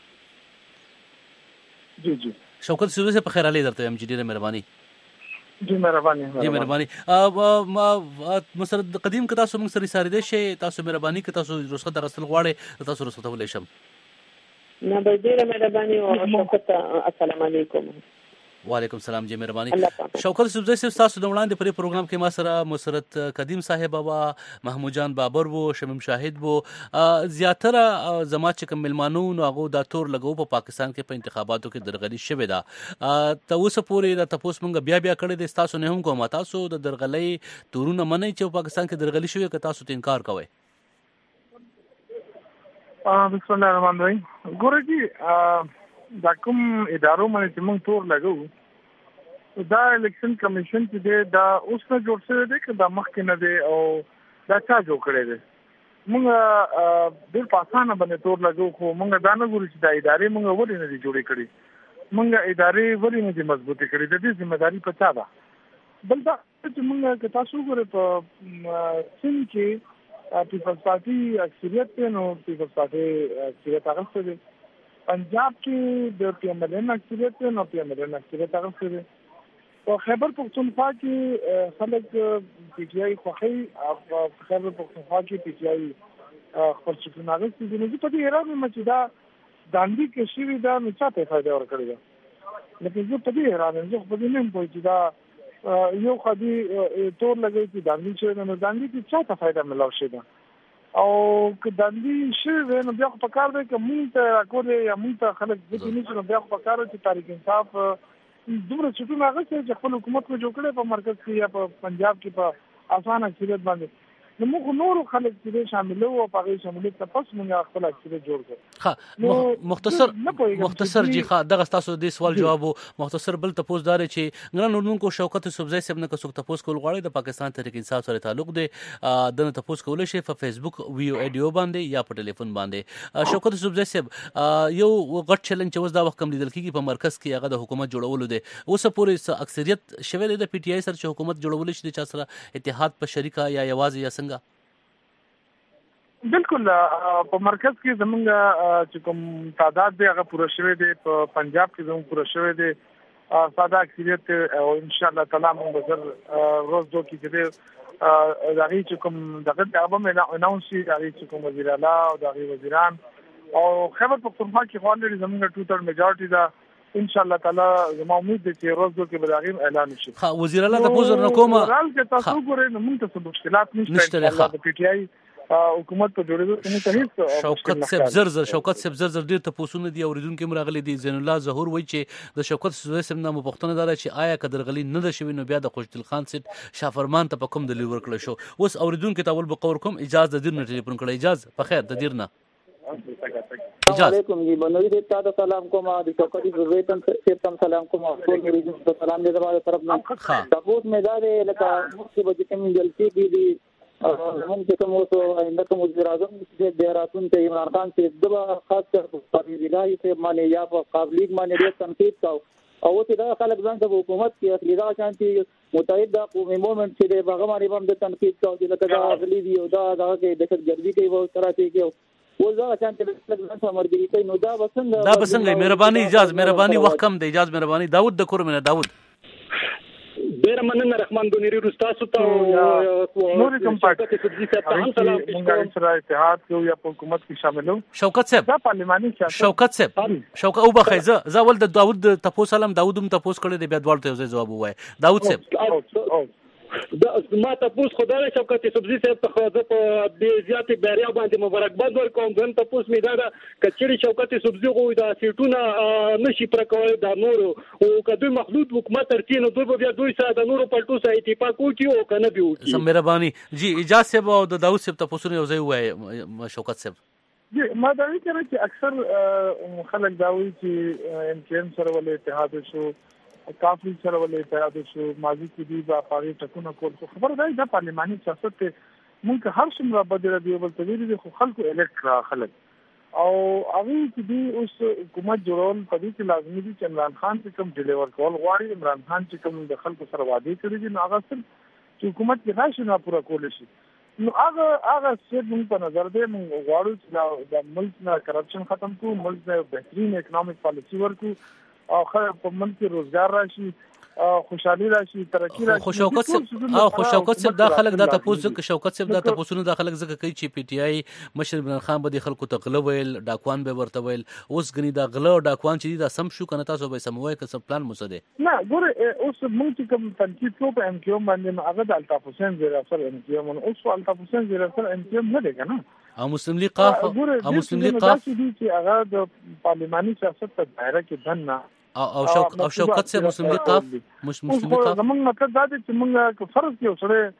جی جی شوکت زوزی صاحب په خیر علي درته ام جی ډیره مهرباني. جی مهرباني جی مهرباني ما مسرد قدیم که تاسو موږ سره ساري دي شي تاسو مهرباني که تاسو رخصت درستل غواړئ تاسو رخصت ولې شم. نه به ډیره مهرباني او شوکت السلام علیکم. وعلیکم السلام جی مهرباني. شوکت زوزی صاحب تاسو د وړاندې پر پروګرام کې ما سره مسرت قدیم صاحب بابا محمود جان بابر وو شمیم شاهد وو زیاتره زما چې کوم ملمانو نو هغه د تور لګو په پاکستان کې په انتخاباتو کې درغلي شوې ده ته اوس پورې د تاسو مونږ بیا بیا کړی د تاسو نه هم کوم تاسو د درغلي تورونه منئ چې پاکستان کې درغلي شوې که تاسو ته انکار کوئ. بسم الله الرحمن الرحیم. ګوره جی دا کوم ادارو باندې چې موږ تور لګو دا الیکشن کمیشن چې دی دا اوس نه جوړ شوی دی که دا مخکې نه دی او دا چا جوړ کړی دی. موږ ډېر په اسانه باندې تور لګو خو موږ دا نه ګورو چې دا ادارې موږ ولې نه دي جوړې کړي موږ ادارې ولې نه دي مضبوطې کړي د دې ذمہداري په چا ده. بل دا چې موږ که تاسو وګورئ په سند کې پیپلز پارټي اکثریت ته نو پیپلز پارټي اکثریت هغه څه دي. پنجاب کې د پی ایم ایل این اکثریت ته نو پی ایم ایل این اکثریت هغه څه دي. په خیبر پختونخوا کې خلک پی ټی آی خوښي او خیبر پختونخوا کې پی ټی آی خپل څه نه غوښتي دي. نو په دې اړه مې چې دا داندي کې شي دا نو څه ته فائدہ ورکړي ده. لکه زه په دې اړه نه زه په دې نه پوهیږم دا یو خدي تور لګي چې داندي چې نو داندي کې څه ته فائدہ ملو شي دا او که داندي شي نو بیا په کار دی چې مونږ ته راکولې یا مونږ ته خلک د دې نشو بیا په کار چې تاریخ انصاف دومره چټونه هغه چې خپل حکومت کو جوړ کړي په مرکز کې یا په پنجاب کې په اسانه اکثریت باندې نو موږ نور خلک چې شامل وو په هغه شامل ته پس موږ خپل اکثریت جوړ کړ. ها مختصر مختصر جی ښه دغه تاسو د سوال جواب مختصر بل تاسو دار چې ګران اردوونکو شوکت زوزی صاحب نه کوڅ تاسو کول غواړي د پاکستان تحریک انصاف سره تعلق دی د تاسو کول شي په فیسبوک ویو ایډیو باندې یا په ټلیفون باندې. شوکت زوزی صاحب یو غټ چیلنج اوس دا وخت کم لیدل کیږي په مرکز کې هغه د حکومت جوړولو دی اوس پورې اکثریت شوی د پی ټی آی سره چې حکومت جوړول شي د چا سره اتحاد په شریکه یا یوازې یا څنګه. بالکل په مرکز کې زمونږ چې کوم تعداد دی هغه پوره شوی دی په پنجاب کې زموږ پوره شوی دی ساده اکثریت او ان شاء الله تعالی موږ بزر روز دو کې دې دغه چې کوم دغه هغه مې اناونس شي دغه چې کوم وزیر اعلی او دغه وزیران او خبر پختونخوا کې غواړي زمونږ ټوټل میجارټي دا ان شاء الله تعالی زما امید دي چې روز دو کې بلغیم اعلان شي. ها وزیر اعلی د پوزر نکوما رال کې تاسو ګورئ نو موږ ته مشکلات نشته د پی ټی آی حکومت په جوړېدو کې ته هیڅ شوکت صاحب زرزر شوکت صاحب زرزر ډیر ته پوسونه دی اوریدونکو مراغلي دي زین الله ظهور وای چې د شوکت زوی سم نامه پښتنه دار چې آیا قدرغلی نه د شوی نو بیا د خوشدل خان سید شافرمان ته په کوم دلی ورکړل شو. اوس اوریدونکو ته ول بقور کوم اجازه د دیر نه ټلیفون کړی اجازه په خیر د دیر نه السلام علیکم جی بنوی دې تاسو سلام کوم د شوکت زوی تم سم سلام کوم ټول مریض ته سلام دې زما طرف نه تاسو مې دا لکه مخکې به کوم جلسې دي هم چې کوم اوس آینده کوم وزیر اعظم چې د راتون ته عمران خان چې دغه خاص کر په ویلای کې باندې یا په قابلیت باندې ډېر تنقید کاو او چې دا خلک ځان ته حکومت کې اصلي دا شانتي متحد د قومي موومېنټ چې د هغه باندې هم د تنقید کاو چې لکه دا اصلي دی او دا دا کې د ګرځي کوي او تراته کې او دا شانتي د ځان ته مرګري کوي نو دا بسنګ دا بسنګ مهرباني اجازه مهرباني وخت کم دی اجازه مهرباني داوود د کورمنه داوود ډیر مننه رحمان دونیری روستاسو ته نور کوم پارټي ته هم سلام کوم سره اتحاد کو یا حکومت کې شامل وو. شوکت صاحب دا پارلماني سیاست شوکت صاحب شوکت او بخیزه زول د داوود تاسو سلام داوودم تاسو کړه د بیا دوړ ته جواب وای داوود صاحب د ما تاسو خدای شوکت سبزی صاحب ته خو د په زیاتې بریا باندې مبارکباد ورکوم ګن تاسو می دا کچړي شوکت سبزی غوې دا سیټونه نشي پر کول دا نور او کدوې مخلوط حکومت ترتین دوی بیا دوی سره د نورو پلټو سره اتفاق وکړي او کنه به وکړي. سم مهرباني جی اجازه صاحب او د داوود صاحب تاسو نه یو ځای وای شوکت صاحب جی ما دا وی کړم چې اکثر خلک دا وایي چې ام کین سره ول اتحاد شو کافي سره ول اتحاد شو ماضي کې دی با پاري ټکونه کول خو خبر ده د پارلماني سیاست ته مونږ هر څومره بدل دی بل تویل دي خو خلکو الکټ را خلک او هغه چې دی اوس حکومت جوړول په دې کې لازمي دي چې عمران خان چې کوم ډیلیور کول غواړي عمران خان چې کوم د خلکو سره وعده کړی دي نو هغه چې حکومت کې راشي نه پوره کول شي نو هغه هغه څه موږ په نظر دې موږ غواړو چې د ملک نه کرپشن ختم کړو ملک نه بهترین اکونومیک پالیسی ورکړو او خلک په ملک کې روزګار راشي خوشحالي راشي ترقی راشي. خو شوکت صاحب او خو شوکت صاحب د خلک د تاسو ک شوکت صاحب د تاسو نه د خلک زکه کوي چې پی ټی آی مشر عمران خان به د خلکو ته غلو ویل ډاکوان به ورته ویل اوس غني د غلو ډاکوان چې د سم شو کنه تاسو به سموي که سم پلان مسده نه ګوره اوس موږ کوم تنقید کوو په ام کیو باندې هغه د الطاف حسین زیر اثر ام کیو من اوس الطاف حسین زیر اثر ام کیو نه دی کنه او مسلم لیگ قاف او مسلم لیگ قاف چې هغه د پارلماني سیاست په دایره کې دنه او او شوک او شوکت سے مسلم لیگ قاف مش مسلم لیگ قاف زمونږ مطلب دا دی چې موږ فرض کې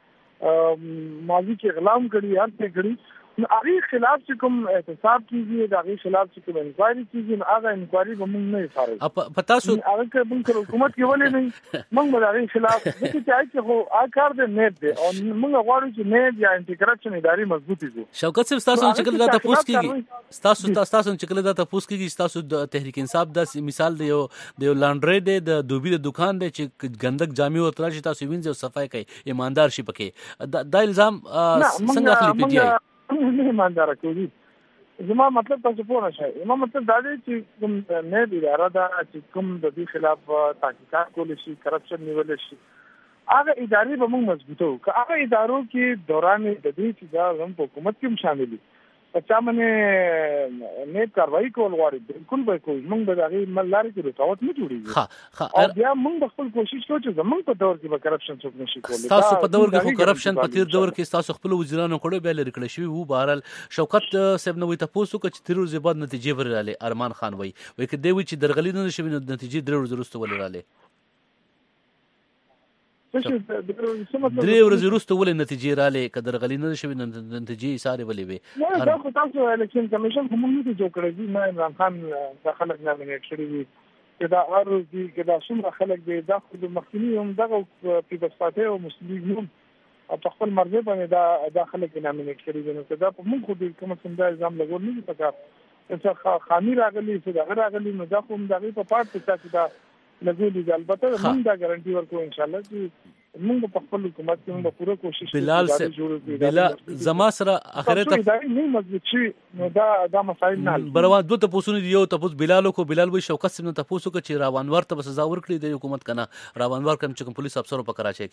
اوسره ماضي کې اعلان کړی یا څه کړی نو هغه خلاف چې کوم احتساب کیږي دا هغه خلاف چې کوم انکوایري کیږي نو هغه انکوایري به موږ نه فارغ اپ پتا سو هغه کې موږ حکومت کې ولې نه موږ به هغه خلاف د چې چې خو اکار دې نه دی او موږ غواړو چې نه یا انټي کرپشن اداري مضبوطی شي. شوکت صاحب تاسو چې کله دا تاسو کیږي تاسو تاسو چې کله دا تاسو کیږي تاسو د تحریک انصاف د مثال دی یو د لانډری دی د دوبي د دکان دی چې ګندک جامع او تراشي تاسو وینځو صفای کوي ایماندار شي پکې دا الزام څنګه اخلي پی ټی آی نه ایماندار کوي زما مطلب تاسو پوه نشئ زما مطلب دا دی چې کوم نه دی اداره دا چې کوم د دې خلاف تحقیقات کول شي کرپشن نیول شي هغه ادارې به موږ مضبوطو که هغه ادارو کې دوران د دې چې دا هم په حکومت کې شامل دي په چا باندې نه کاروایی کول غواړي بالکل به کوي موږ به هغه ملاري کې رکاوټ نه جوړیږي ها ها او بیا موږ خپل کوشش کوو چې زمونږ په دور کې به کرپشن څوک نشي کولی تاسو په دور کې خو کرپشن په تیر دور کې تاسو خپل وزیرانو کړو به لري کړی شوی وو بهرال شوکت صاحب نو تاسو چې تیر ورځې بعد نتیجې وراله ارمان خان وای وای کې دی چې درغلی نه شوی نتیجې درې ورځې وروسته ولراله درې ورځې وروسته ولې نتیجې رااله کدر غلی نه شوی نتیجې ساره ولې وي دا خو تاسو الیکشن کمیشن کوم نه جوړ کړی دی نه عمران خان د خلک نامینیټ کړی دی کدا ارز دی کدا څومره خلک دی دا خو د مخکنی هم دغه پیپلز پارټي او مسلم لیگ نوم په خپل مرزه باندې دا د خلک نامینیټ کړی دی نو کدا په موږ خو د کوم څنګه الزام لګول نه پکار چې خامي راغلی چې دا راغلی نو دا کوم دغه په پات چې دا لګولې البته موږ دا ګارانټي ورکو ان شاء الله چې موږ په خپل حکومت کې موږ پوره کوشش کوو بلال سے بلال زما سره اخرت دا نه مضبوط شي نو دا دا مسائل نه بروان دوه تاسو نه یو تاسو بلال کو بلال وي شوکت سم تاسو کو چې راوانور ته سزا ورکړي د حکومت کنه راوانور کوم چې پولیس افسر په کراچي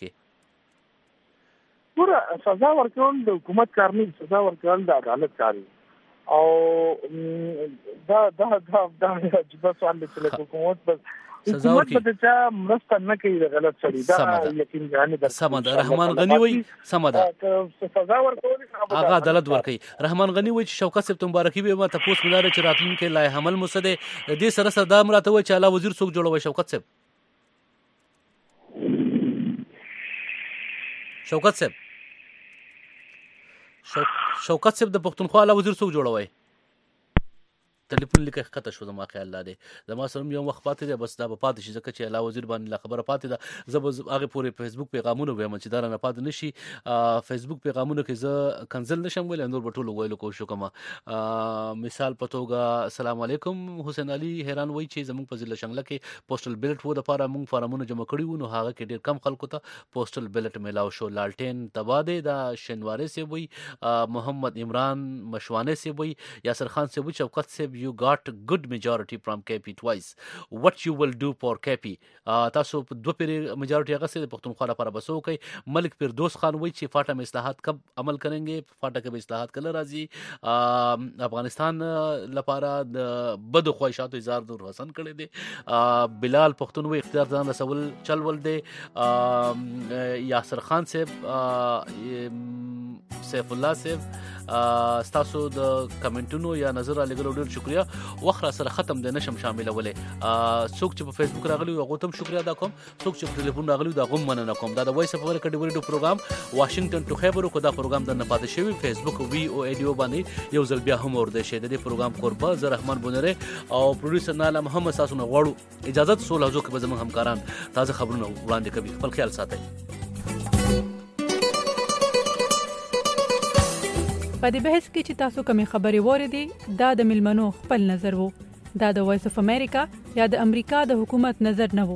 کې پوره سزا ورکول د حکومت کار نه سزا ورکول د عدالت کار او دا دا دا دا چې سوال د حکومت بس سزا ورکړي حکومت ته مرسته نه کوي د غلط سړي دا یقین غاني در سمد رحمان غنی وای سمد سزا ورکول هغه عدالت ورکړي رحمان غنی وای چې شوکت صاحب مبارکي به ما تاسو مدار چې راتلون کې لای حمل مسده دې سره سره دا مراته وای چې اعلی وزیر څوک جوړوي شوکت صاحب شوکت صاحب شوکت صاحب د پښتونخوا اعلی وزیر څوک جوړوي ټلیفون لیکه خطه شو زما خیال لاله زما سره یو وخت پاتې ده بس دا په پاتې شي ځکه چې اعلی وزیر باندې خبره پاتې ده زب هغه پورې فیسبوک پیغامونه وایم چې دا نه پاتې نشي فیسبوک پیغامونه کې زه کنسل نشم ویل نور بټول ویلو کوشش کوم مثال پتوګه السلام علیکم حسین علي حیران وای چې زموږ په ضلع شنګله کې پوسټل بیلټ وو د لپاره موږ فارمونه جمع کړی وو نو هغه کې ډیر کم خلکو ته پوسټل بیلټ ملاو شو لالټین تباده د شنواره سی وای محمد عمران مشوانه سی وای یاسر خان سی وای شوکت سی you got good majority from K P twice what you will do for K P تاسو په دوه پیری میجارټي هغه سره پښتونخوا لپاره بسو کوي ملک فردوس خان وایي چې فاټا میں اصلاحات کب عمل کریں گے فاټا کې به اصلاحات کله راځي افغانستان لپاره د بد خواهشاتو اظهار نور حسن کړی دی بلال پښتون وایي اختیار ځان رسول چل ول دی یاسر خان صاحب سیف الله صاحب تاسو د کمنټونو یا نظر علیګلو ډیر شکریا وخت سره ختم د نشم شاملوله څوک چې په فیسبوک راغلی او غوتم شکریا دا کوم څوک چې په ټلیفون راغلی دا غوم مننه کوم دا د وایس اف امریکا ډیوري پروګرام واشنگټن ټو خیبر کو دا پروګرام د نه پاتې شوی فیسبوک وی او ایډیو باندې یو ځل بیا هم ورده شه د پروګرام قربا زه رحمان بونره او پروډوسر ناله محمد ساسو نه غواړو اجازه سول هزو کې به زموږ همکاران تازه خبرونه وړاندې کوي خپل خیال ساتئ په دې بحث کې چې تاسو کومې خبرې وریدي دا د ملمنو خپل نظر وو دا د وایس اف امریکا یا د امریکا د حکومت نظر نه وو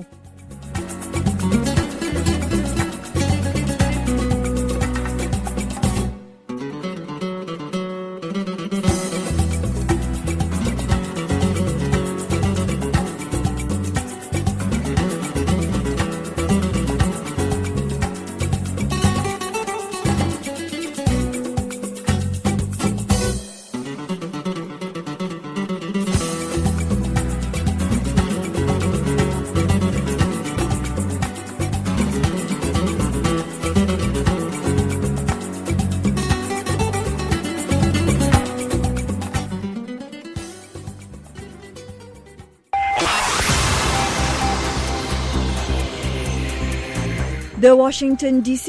د واشنگټن ډي سي